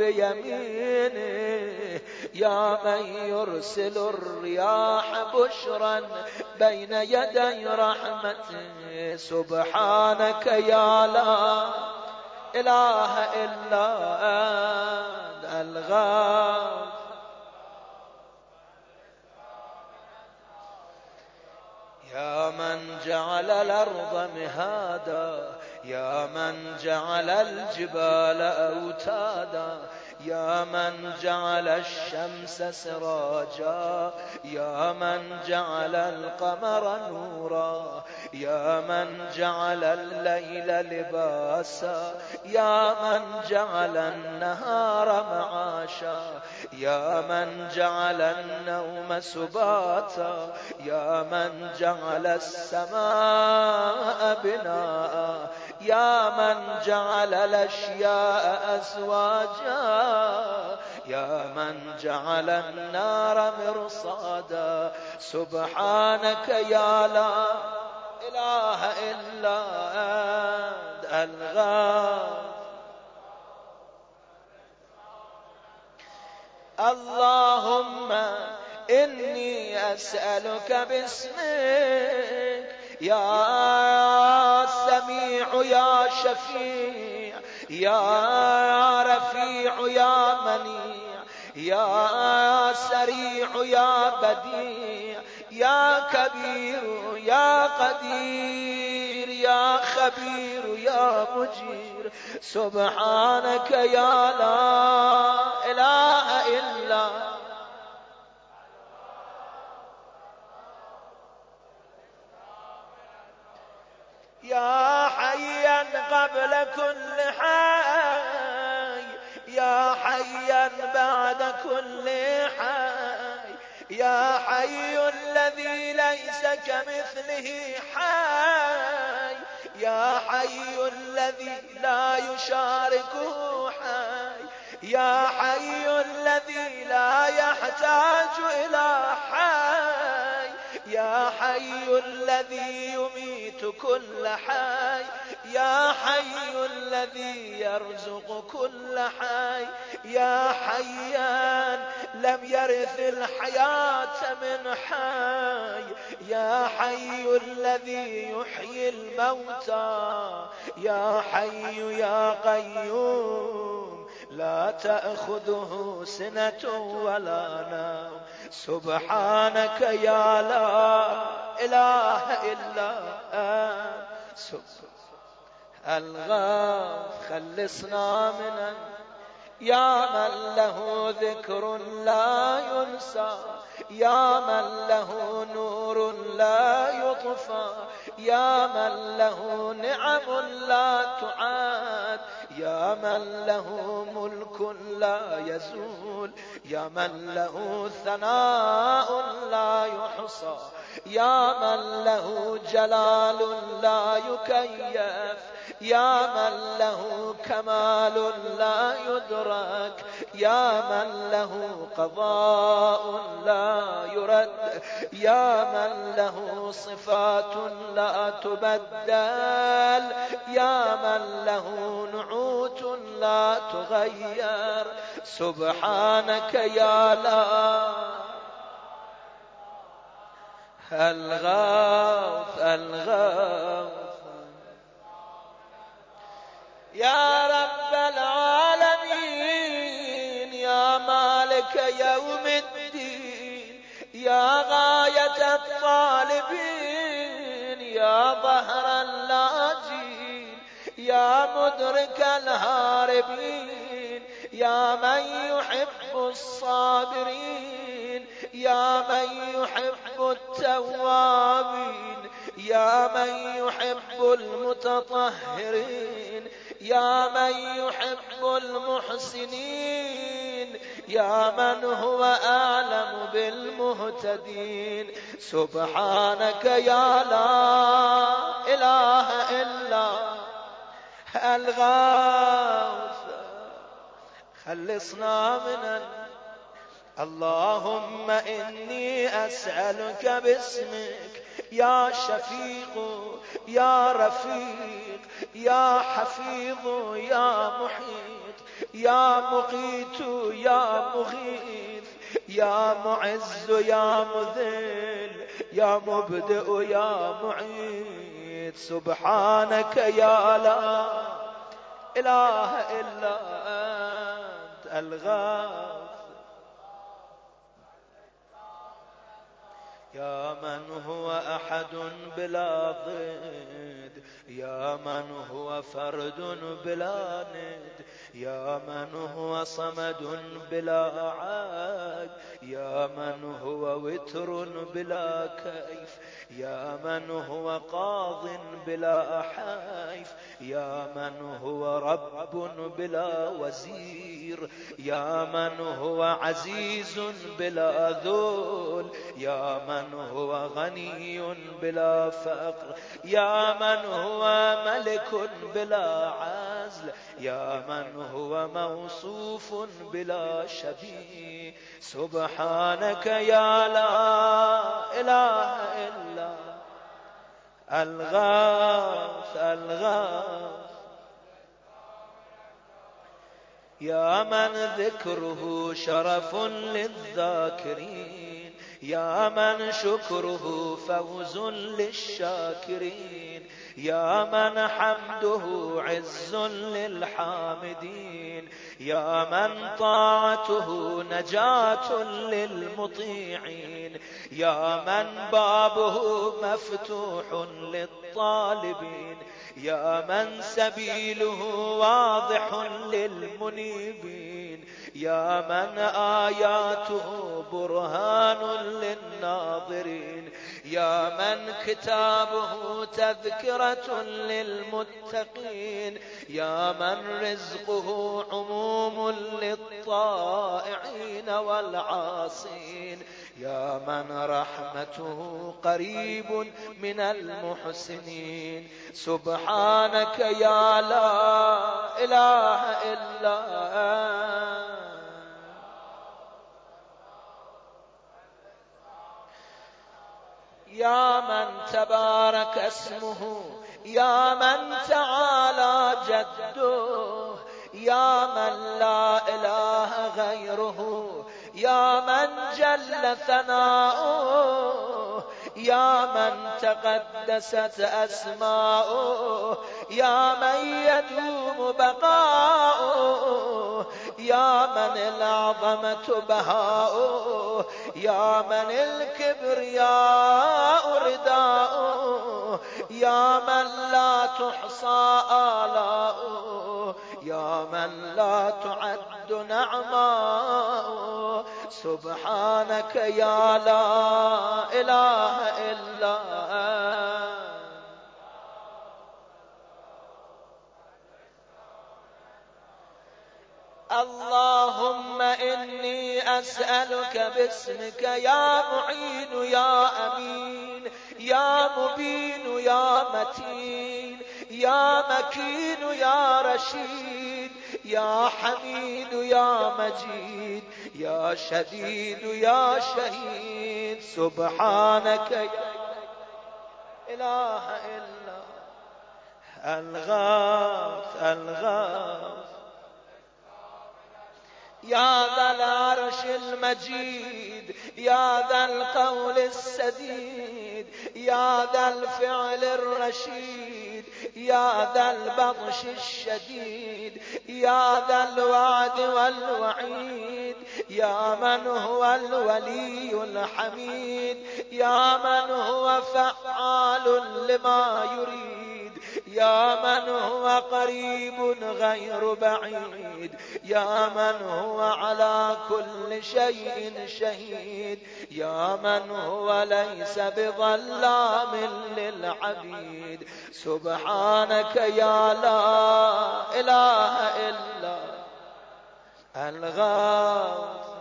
بيمينه، يا من يرسل الرياح بشرا بين يدي رحمته. سبحانك يا لا إله إلا أنت الغافر، يا من جعل الأرض مهادا، يا من جعل الجبال أوتادا، يا من جعل الشمس سراجا، يا من جعل القمر نورا، يا من جعل الليل لباسا، يا من جعل النهار معاشا، يا من جعل النوم سباتا، يا من جعل السماء بناء، يا من جعل الأشياء أزواجا، يا من جعل النار مرصادا. سبحانك يا لا إله إلا أنت الغافر، اللهم إني أسألك باسمك يا سميع يا شفيع يا رفيع يا منيع يا سريع يا بديع يا كبير يا قدير يا خبير يا مجير سبحانك يا لا إله إلا يا حيا قبل كل حي يا حيا بعد كل حي يا حي الذي ليس كمثله حي يا حي الذي لا يشاركه حي يا حي الذي لا يحتاج إلى حي يا حي الذي يميت كل حي يا حي الذي يرزق كل حي يا حيا لم يرث الحياة من حي يا حي الذي يحيي الموتى يا حي يا قيوم لا تأخذه سنة ولا نوم سبحانك يا لا إله إلا أنت الغاث خلصنا من يا من له ذكر لا ينسى يا من له نور لا يطفى يا من له نعم لا تعاد يا من له ملك لا يزول يا من له ثناء لا يحصى يا من له جلال لا يكيف يا من له كمال لا يدرك يا من له قضاء لا يرد يا من له صفات لا تبدل يا من له نعوت لا تغير سبحانك يا لا الغوث الغوث يا رب العالمين يا مالك يوم الدين يا غاية الطالبين يا ظهر اللاجين يا مدرك الهاربين يا من يحب الصابرين يا من يحب التوابين يا من يحب المتطهرين يا من يحب المحسنين يا من هو أعلم بالمهتدين سبحانك يا لا إله إلا الغوث خلصنا من اللهم إني أسألك باسمك يا شفيق يا رفيق يا حفيظ يا محيط يا مقيت يا مغيث يا معز يا مذل يا مبدئ يا معيد سبحانك يا لا إله إلا أنت الغوث يا من هو أحد بلا ضد يا من هو فرد بلا ند يا من هو صمد بلا عاد يا من هو وتر بلا كيف يا من هو قاض بلا حيف يا من هو رب بلا وزير يا من هو عزيز بلا ذل يا من هو غني بلا فقر يا من هو ملك بلا عزل يا من هو موصوف بلا شبيه سبحانك يا لا إله إلا الغوث الغوث يا من ذكره شرف للذاكرين يا من شكره فوز للشاكرين، يا من حمده عز للحامدين، يا من طاعته نجاة للمطيعين، يا من بابه مفتوح للطالبين، يا من سبيله واضح للمنيبين، يا من آياته برهان للناظرين، يا من كتابه تذكرة للمتقين، يا من رزقه عموم للطائعين والعاصين، يا من رحمته قريب من المحسنين. سبحانك يا لا إله إلا أنت، يا من تبارك اسمه، يا من تعالى جده، يا من لا إله غيره، يا من جل ثناؤه، يا من تقدست أسماؤه، يا من يدوم بقاؤه، يا من العظمة بهاؤه، يا من الكبرياء رداؤه، يا من لا تحصى آلاؤه، يا من لا تعد نعماؤه. سبحانك يا لا إله إلا أنت. اللهم إني أسألك باسمك يا معين يا أمين يا مبين يا متين يا مكين يا رشيد يا حميد يا مجيد يا شديد يا شهيد. سبحانك يا إله إلا الغاث الغاث يا ذا العرش المجيد يا ذا القول السديد يا ذا الفعل الرشيد يا ذا البطش الشديد يا ذا الوعد والوعيد يا من هو الولي الحميد يا من هو فعال لما يريد يا من هو قريب غير بعيد يا من هو على كل شيء شهيد يا من هو ليس بظلام للعبيد. سبحانك يا لا إله إلا الغاث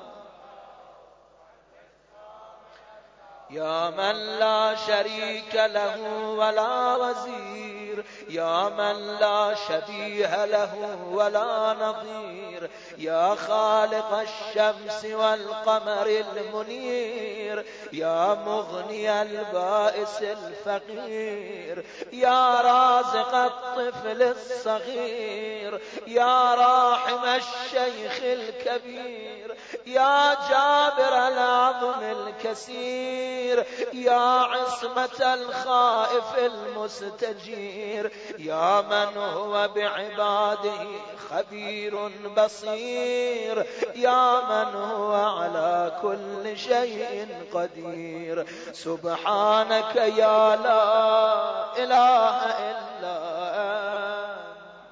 يا من لا شريك له ولا وزير يا من لا شبيه له ولا نظير يا خالق الشمس والقمر المنير يا مغني البائس الفقير يا رازق الطفل الصغير يا راحم الشيخ الكبير يا جابر العظم الكسير يا عصمة الخائف المستجير يا من هو بعباده خبير بصير يا من هو على كل شيء قدير. سبحانك يا لا إله إلا أنت.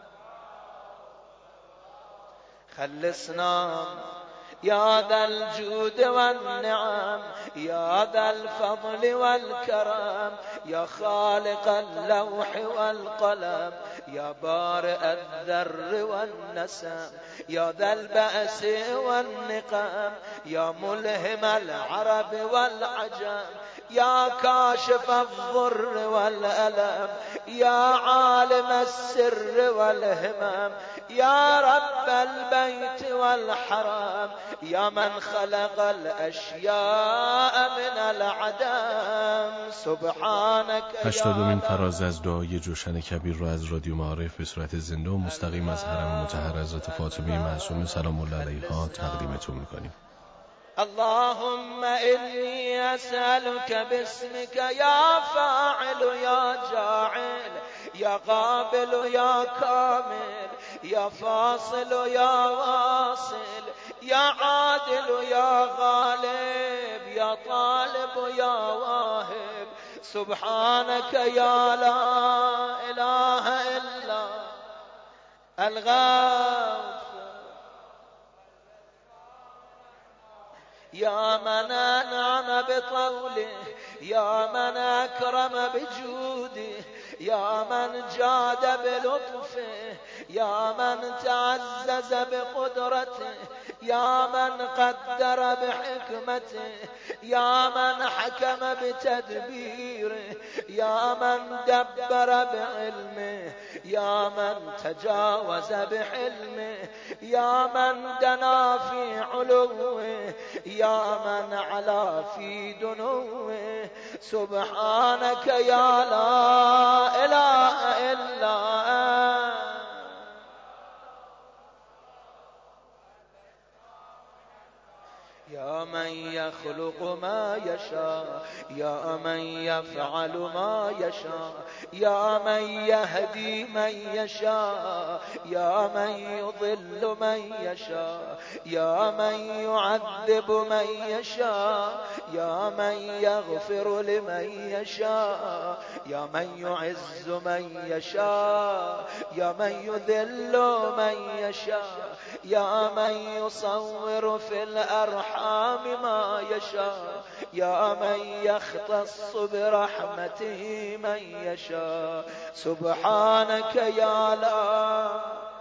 خلصنا يا ذا الجود والنعم يا ذا الفضل والكرم يا خالق اللوح والقلم يا بارئ الذر والنسم يا ذا البأس والنقم يا ملهم العرب والعجم يا كاشف الضر والألم يا عالم السر والهمم يا رب البيت والحرم يا من خلق الاشیاء من العدم. سبحانك. هشتادمین فراز از دعای جوشن کبیر را از رادیو معارف به صورت زنده و مستقیم از حرم مطهر حضرت فاطمه معصومه سلام الله علیها تقدیمتون میکنیم. اللهم إني أسألك باسمك يا فاعل يا جاعل يا قابل يا كامل يا فاصل يا واصل يا عادل يا غالب يا طالب يا واهب سبحانك يا لا إله إلا الغفور يا من أنعم بطوله يا من أكرم بجوده يا من جاد بلطفه يا من تعزز بقدرته يا من قدر بحكمته يا من حكم بتدبيره يا من دبر بعلمه يا من تجاوز بحلمه يا من دنا في علوه يا من علا في دنوه سبحانك يا لا إله إلا أنت يا من يخلق ما يشاء يا من يفعل ما يشاء يا من يهدي من يشاء يا من يضل من يشاء يا من يعذب من يشاء يا من يغفر لمن يشاء يا من يعز من يشاء يا من يذل من يشاء يا من يصور في الأرحام ما يشاء يا من يختص برحمته من يشاء سبحانك يا لا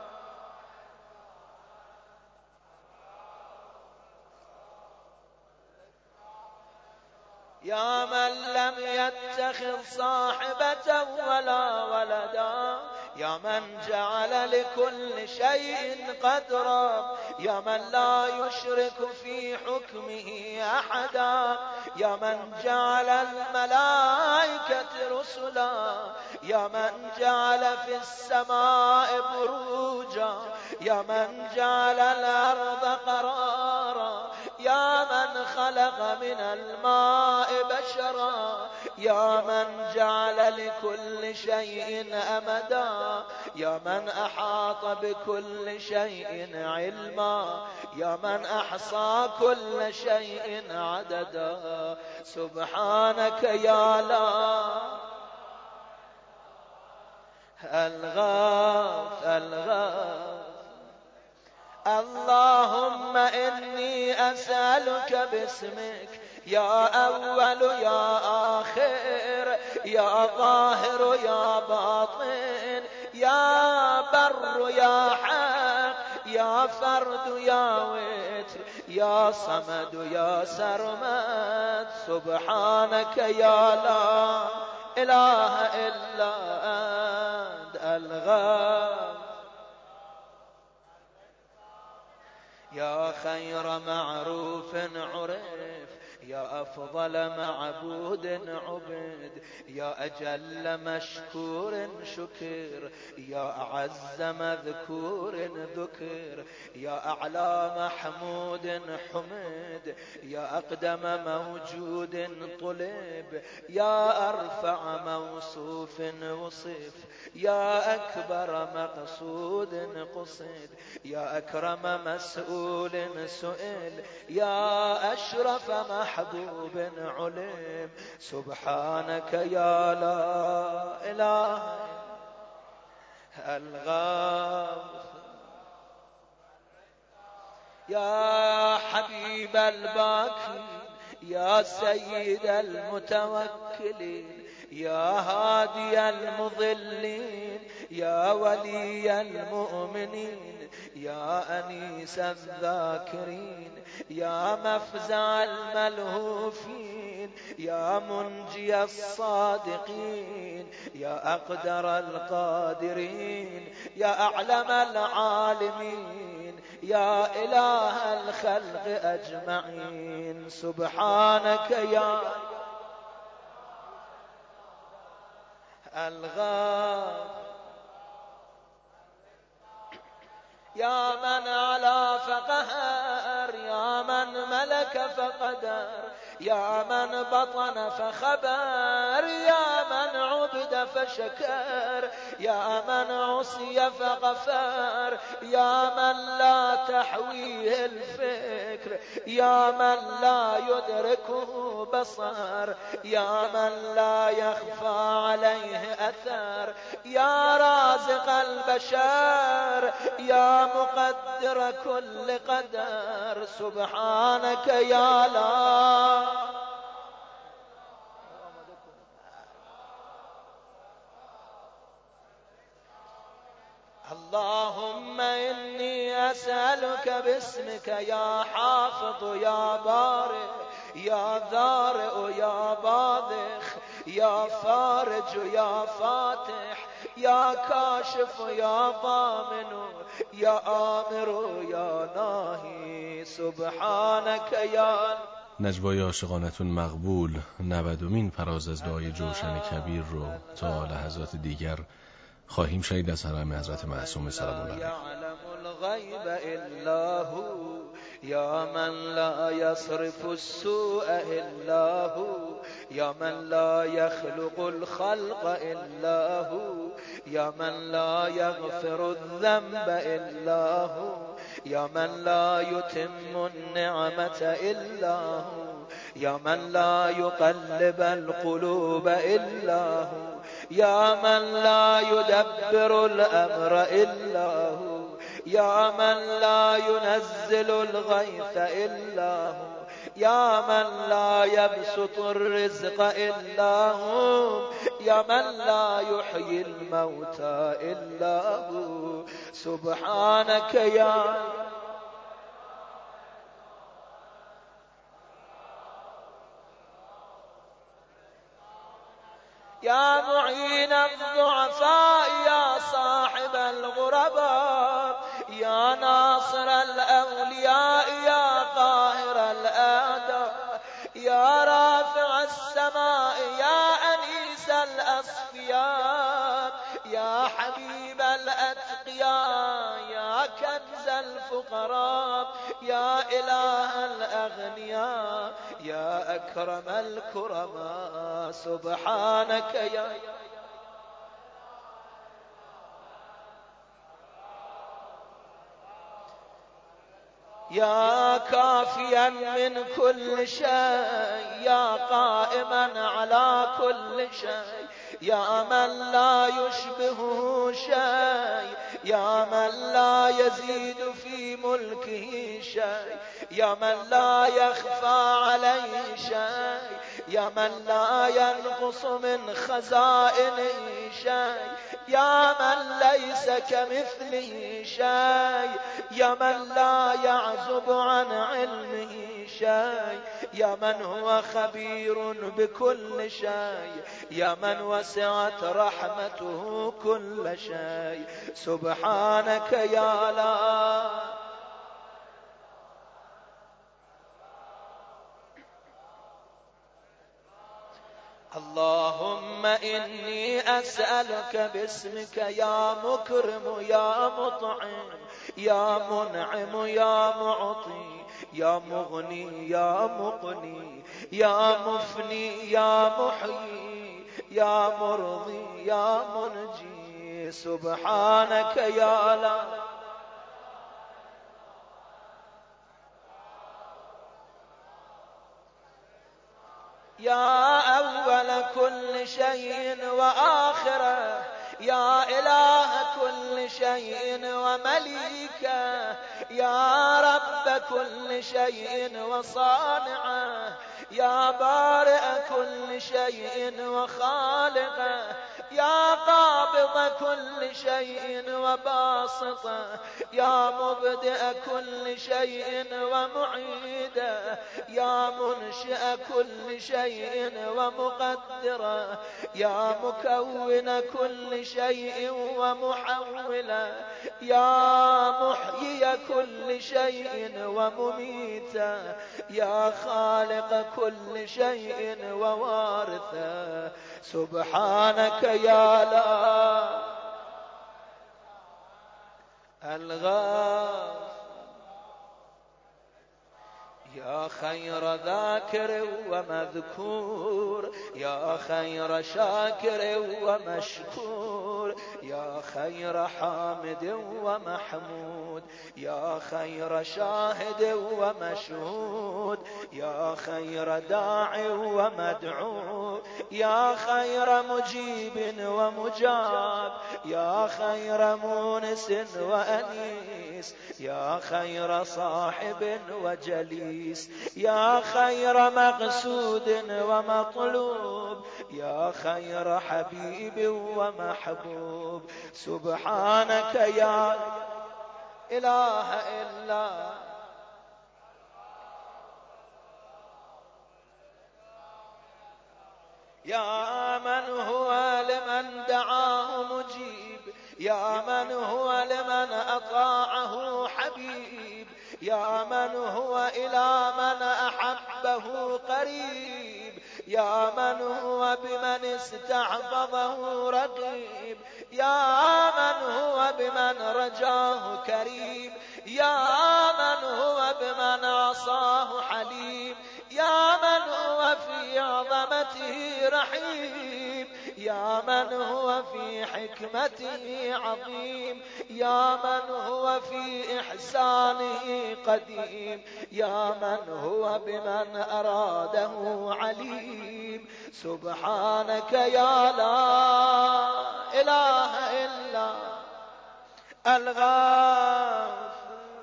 يا من لم يتخذ صاحبة ولا ولدا يا من جعل لكل شيء قدرا يا من لا يشرك في حكمه أحدا يا من جعل الملائكة رسلا يا من جعل في السماء بروجا يا من جعل الأرض قرارا يا من خلق من الماء بشرا يا من جعل لكل شيء أمدا يا من أحاط بكل شيء علما يا من أحصى كل شيء عددا سبحانك يا لا الغاث الغاث اللهم إني أسألك باسمك يا أول يا آخر يا ظاهر يا باطن يا بر يا حق يا فرد يا وتر يا صمد يا سرمد سبحانك يا لا إله إلا أنت الغفور يا خير معروف عرف يا أفضل معبود عبد يا أجل مشكور شكر يا أعز مذكور ذكر يا أعلى محمود حمد يا أقدم موجود طلب يا أرفع موصوف وصف يا أكبر مقصود قصد يا أكرم مسؤول سئل يا أشرف محبوب علم سبحانك يا لا إله الغفور يا حبيب الباكين يا سيد المتوكلين يا هادي المضلين يا ولي المؤمنين يا أنيس الذاكرين يا مفزع الملهوفين يا منجي الصادقين يا أقدر القادرين يا أعلم العالمين يا إله الخلق أجمعين سبحانك يا الغفور يا من على فقهر يا من ملك فقدر يا من بطن فخبر يا من عبد فشكر يا من عصي فغفر يا من لا تحويه الفكر يا من لا يدركه بصر يا من لا يخفى عليه أثر يا رازق البشر يا مقدر كل قدر سبحانك يا لا اللهم إني أسألك باسمك يا حافظ يا بارئ يا ذارئ يا باذخ يا فارج يا فاتح يا كاشف يا ضامن يا آمر يا ناهي سبحانك يا. نجوای عاشقانتون مقبول. نودمین فراز از دعای جوشن کبیر رو تا لحظات دیگر خواهیم شنید از حرم حضرت معصوم سلام الله علیه. یعلم الغیب الا هو یا من لا یصرف السوء الا هو یا من لا يخلق الخلق الا هو یا من لا يغفر الذنب الا هو یا من لا يتم النعمة الا هو یا من لا يقلب القلوب الا هو يا من لا يدبر الأمر إلا هو يا من لا ينزل الغيث إلا هو يا من لا يبسط الرزق إلا هو يا من لا يحيي الموتى إلا هو سبحانك يا. يا معين الضعفاء يا صاحب الغرباء يا ناصر الأولياء يا قاهر الأعداء يا رافع السماء يا أنيس الأصفياء يا حبيب الأتقياء يا كنز الفقراء يا إله الأغنياء يا أكرم الكرماء سبحانك يا. يا كافيا من كل شيء يا قائما على كل شيء يا من لا يشبهه شيء يا من لا يزيد في ملكه شيء يا من لا يخفى عليه شيء يا من لا ينقص من خزائنه شيء يا من ليس كمثله شيء يا من لا يعزب عن علمه شيء يا من هو خبير بكل شيء يا من وسعت رحمته كل شيء سبحانك يا لا. اللهم إني أسألك باسمك يا مكرم يا مطعم يا منعم يا معطي يا مغني يا مقني يا مفني يا محيي يا مرضي يا منجي سبحانك يا لا. يا أول كل شيء وآخره يا إله كل شيء ومليكه يا رب كل شيء وصانعه يا بارئ كل شيء وخالقه يا قابض كل شيء وباسطه يا مبدئ كل شيء ومعيده يا منشئ كل شيء ومقدره يا مكون كل شيء ومحوله يا محيي كل شيء ومميته يا خالق كل شيء ووارثه سبحانك يا لا. الغاف يا خير ذاكر ومذكور يا خير شاكر ومشكور يا خير حامد ومحمود يا خير شاهد ومشهود يا خير داع ومدعو يا خير مجيب ومجاب يا خير مونس وأنيس يا خير صاحب وجليس يا خير مقصود ومطلوب يا خير حبيب ومحبوب. سبحانك يا إله إلا يا من هو لمن دعاه مجيب يا من هو لمن أطاعه حبيب يا من هو إلى من أحبه قريب يا من هو بمن استحفظه رقيب يا من هو بمن رجاه كريم يا من هو بمن عصاه حليم يا من هو في عظمته رحيم يا من هو في حكمته عظيم يا من هو في إحسانه قديم يا من هو بمن أراده عليم. سبحانك يا لا إله إلا الغافر.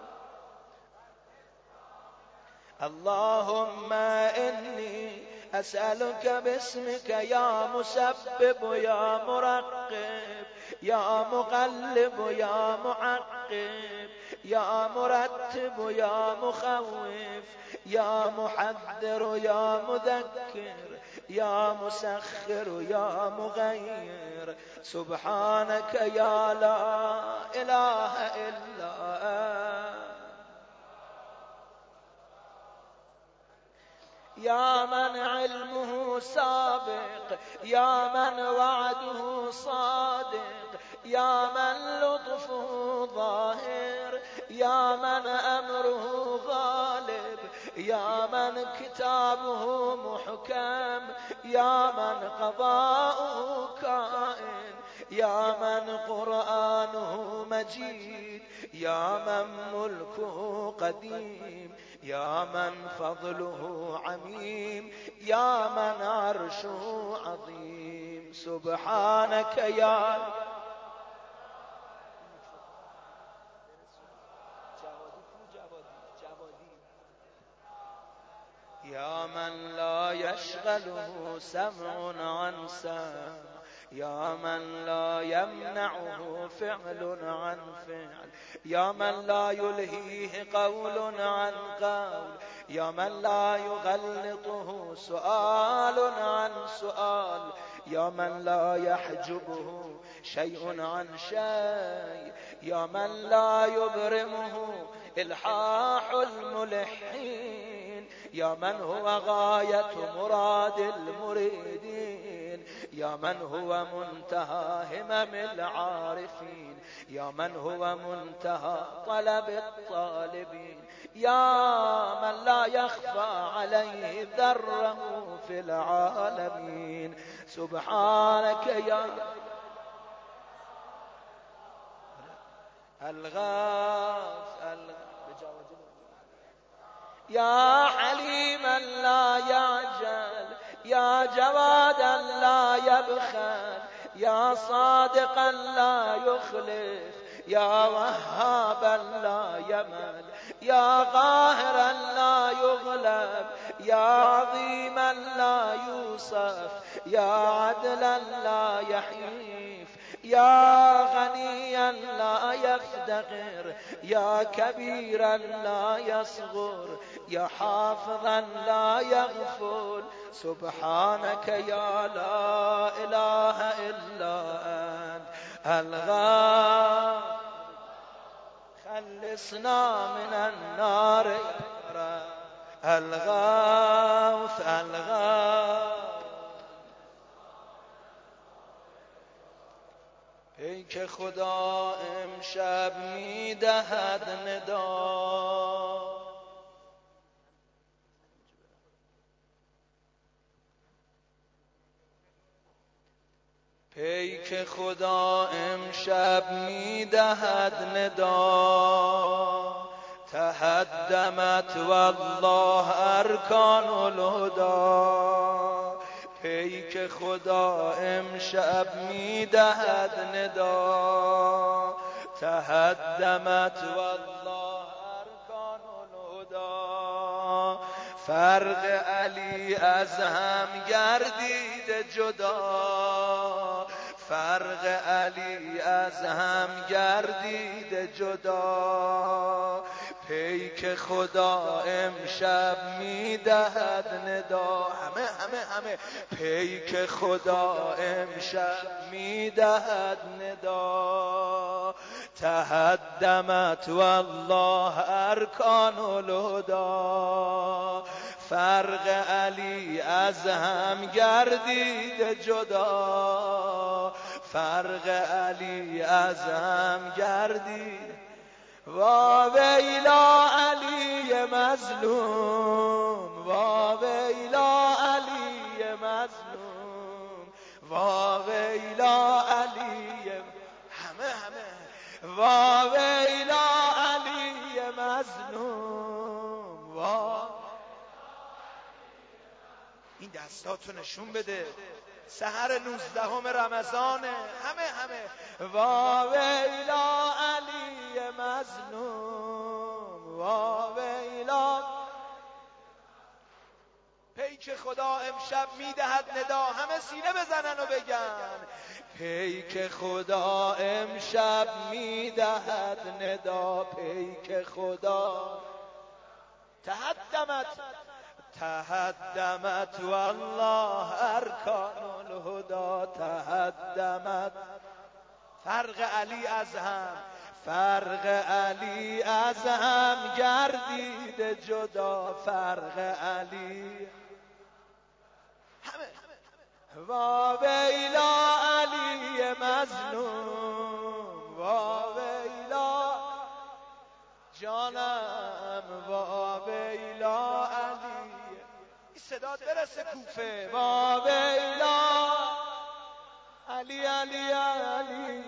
اللهم إني أسألك باسمك يا مسبب يا مرقب يا مقلب يا معقب يا مرتب يا مخوف يا محذر يا مذكر يا مسخر يا مغير. سبحانك يا لا إله إلا أنت يا من علمه سابق يا من وعده صادق يا من لطفه ظاهر يا من أمره غالب يا من كتابه محكم يا من قضاؤه كائن يا من قرآنه مجيد يا من ملكه قديم يا من فضله عميم يا من عرشه عظيم. سبحانك يا يا من لا يشغله سمع عن سمع يا من لا يمنعه فعل عن فعل يا من لا يلهيه قول عن قول يا من لا يغلطه سؤال عن سؤال يا من لا يحجبه شيء عن شيء يا من لا يبرمه إلحاح الملحين يا من هو غاية مراد المريدين يا من هو منتهى همم العارفين يا من هو منتهى طلب الطالبين يا من لا يخفى عليه ذره في العالمين. سبحانك يا الغاث يا حليما لا يعجل يا جوادا لا يبخل يا صادقا لا يخلف يا وهابا لا يمل يا قاهرا لا يغلب يا عظيما لا يوصف يا عدلا لا يحيف يا غنيا لا يفتقر يا كبيرا لا يصغر يا حافظا لا يغفل. سبحانك يا لا إله إلا أنت الغافر. خلصنا من النار يا رب الغوث الغوث. ای که خدا امشب میدهد ندا پیک خدا امشب میدهد ندا، تهدمت والله ارکان الهدا. پیک خدا امشب میدهد ندا، تهدمت والله ارکان الهدا. فرق علی از هم گردید جدا، فرق علی از هم گردید جدا. پیک خدا امشب میدهد ندا، همه همه همه پیک خدا امشب میدهد ندا، تهدمت والله ارکان الهدا. فرق علی از هم گردید جدا، فرق علی از هم گردید. وا ویلا علی مظلوم، وا ویلا علی مظلوم، وا ویلا علی، همه همه وا ویلا علی مظلوم، وا. این دستاتو نشون بده، سحر نوزدهم رمضانه، همه همه وا ویلا علی مظلوم، وا ویلا. پیک خدا امشب میدهد ندا، همه سینه بزنن و بگن پیک خدا امشب میدهد ندا، پیک خدا. تهدمت تهدمت والله ارکان الهدا، تهدمت. فرق علی از هم، فرق علی از هم گردید جدا، فرق علی. همه وا ویلا علی مظلوم، وا ویلا جانم، وا ویلا علی. این صدا برسه کوفه، وا ویلا علی علی علی.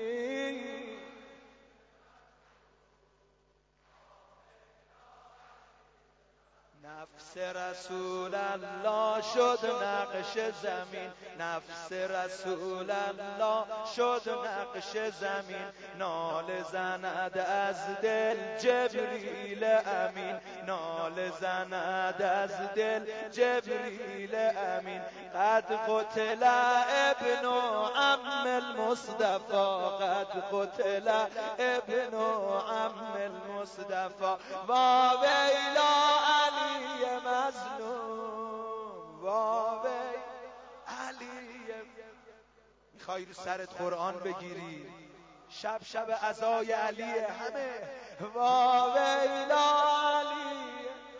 نفس رسول الله شد نقش زمین، نفس رسول الله شد نقش زمین. نال زند از دل جبریل امین، نال زند از دل جبریل امین. قد قتل ابن عم المصطفى، قد قتل ابن عم المصطفى. وا ویلا علی مظلوم، وا وی علی. میخوای رو سرت قرآن بگیری، شب شب عزای علیه، همه وا ویلا علی.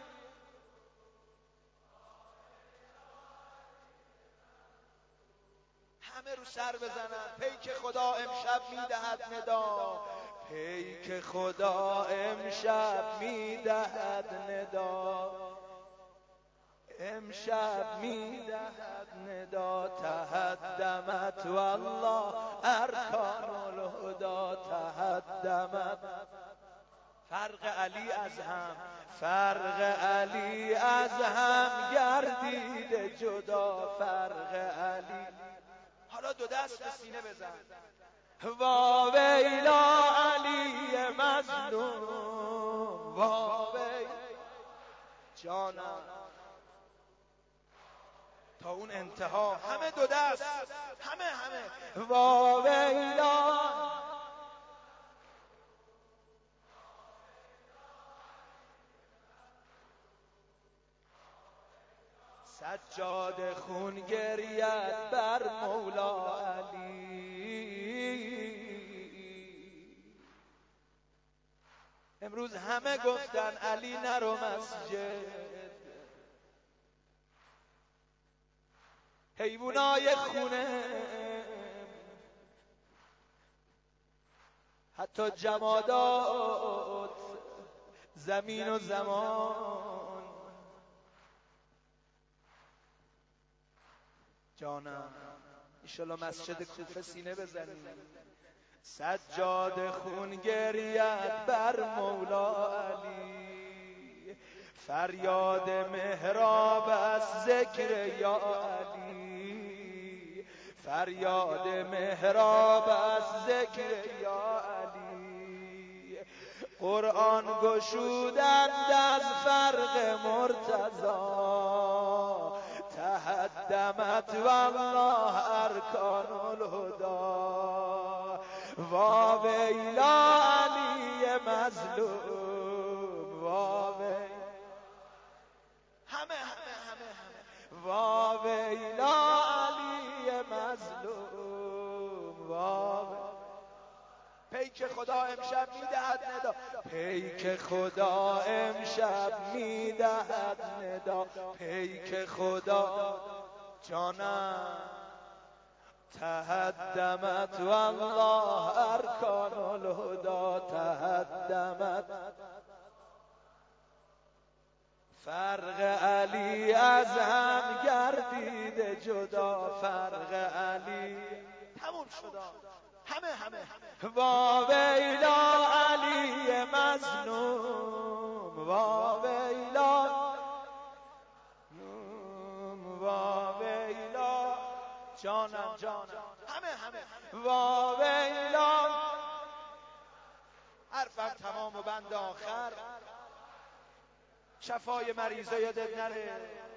همه رو سر بزنن، پیک خدا امشب میدهد ندا، پیک خدا امشب میدهد ندا، امشب میدهد ندا. تهدمت والله ارکان الهدا، تهدمت. فرق علی از هم، فرق علی از هم گردید جدا، فرق علی. حالا دو دست به سینه بزن، وا ویلا علی مظلوم، وا ویلا جانم. تا اون انتها همه دو دست، همه همه وا ویلا. سجاد خون گریت بر مولا علی. امروز همه گفتن علی نرو مسجد، حیوانای خونه، حتی جمادات، زمین و زمان. جانم ایشالا مسجد کوفه سینه بزنیم. سجاد خون گریت بر مولا علی، فریاد محراب از ذکر یا علی، فریاد محراب از ذکر یا علی. قرآن گشودند از فرق مرتضی، تهدمت والله ارکان الهدی. وا ویلا علی مظلوم، وا ویلا همه همه همه همه وا ویلا علی مظلوم، وا پیک خدا امشب میدهد ندا، پیک خدا امشب میدهد ندا، پیک خدا جانم تهدمت والله ارکان الهدی، تهدمت. فرق علی از هم گردیده جدا، فرق علی تموم شد. همه همه وا ویلا علی مظلوم، وا ویلا وا ویلا جانم جانم همه همه وا ویلا. حرفم تمام و بند آخر، شفای مریضا یادت نره.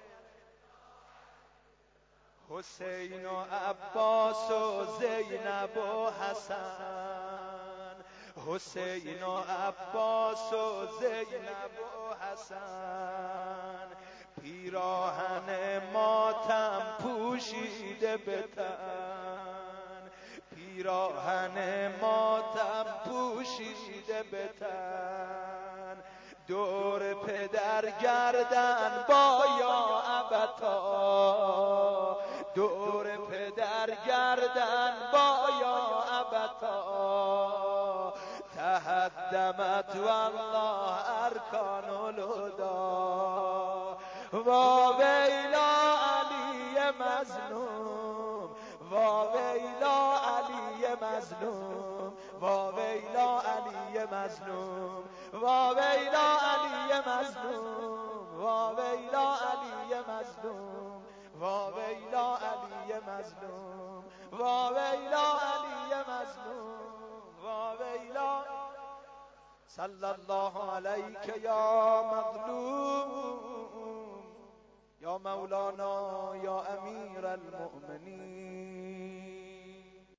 حسین و عباس و زینب و حسن، حسین و عباس و زینب و حسن، پیراهن ماتم پوشیده به تن، پیراهن ماتم پوشیده به تن. دور پدر گردن با یا ابتا، دور پدر گردن با یا ابتا، تهدمت والله ارکان الهدی. وا ویلا علی مظلوم، وا ویلا علی مظلوم، وا ویلا علی مظلوم، وا ویلا علی مظلوم، وا ویلا علی مظلوم، وا ویلا علی مظلوم، وا ویلا علی مظلوم، وا ویلا. صلی الله علیک یا مظلوم، یا مولانا یا امیر المؤمنین.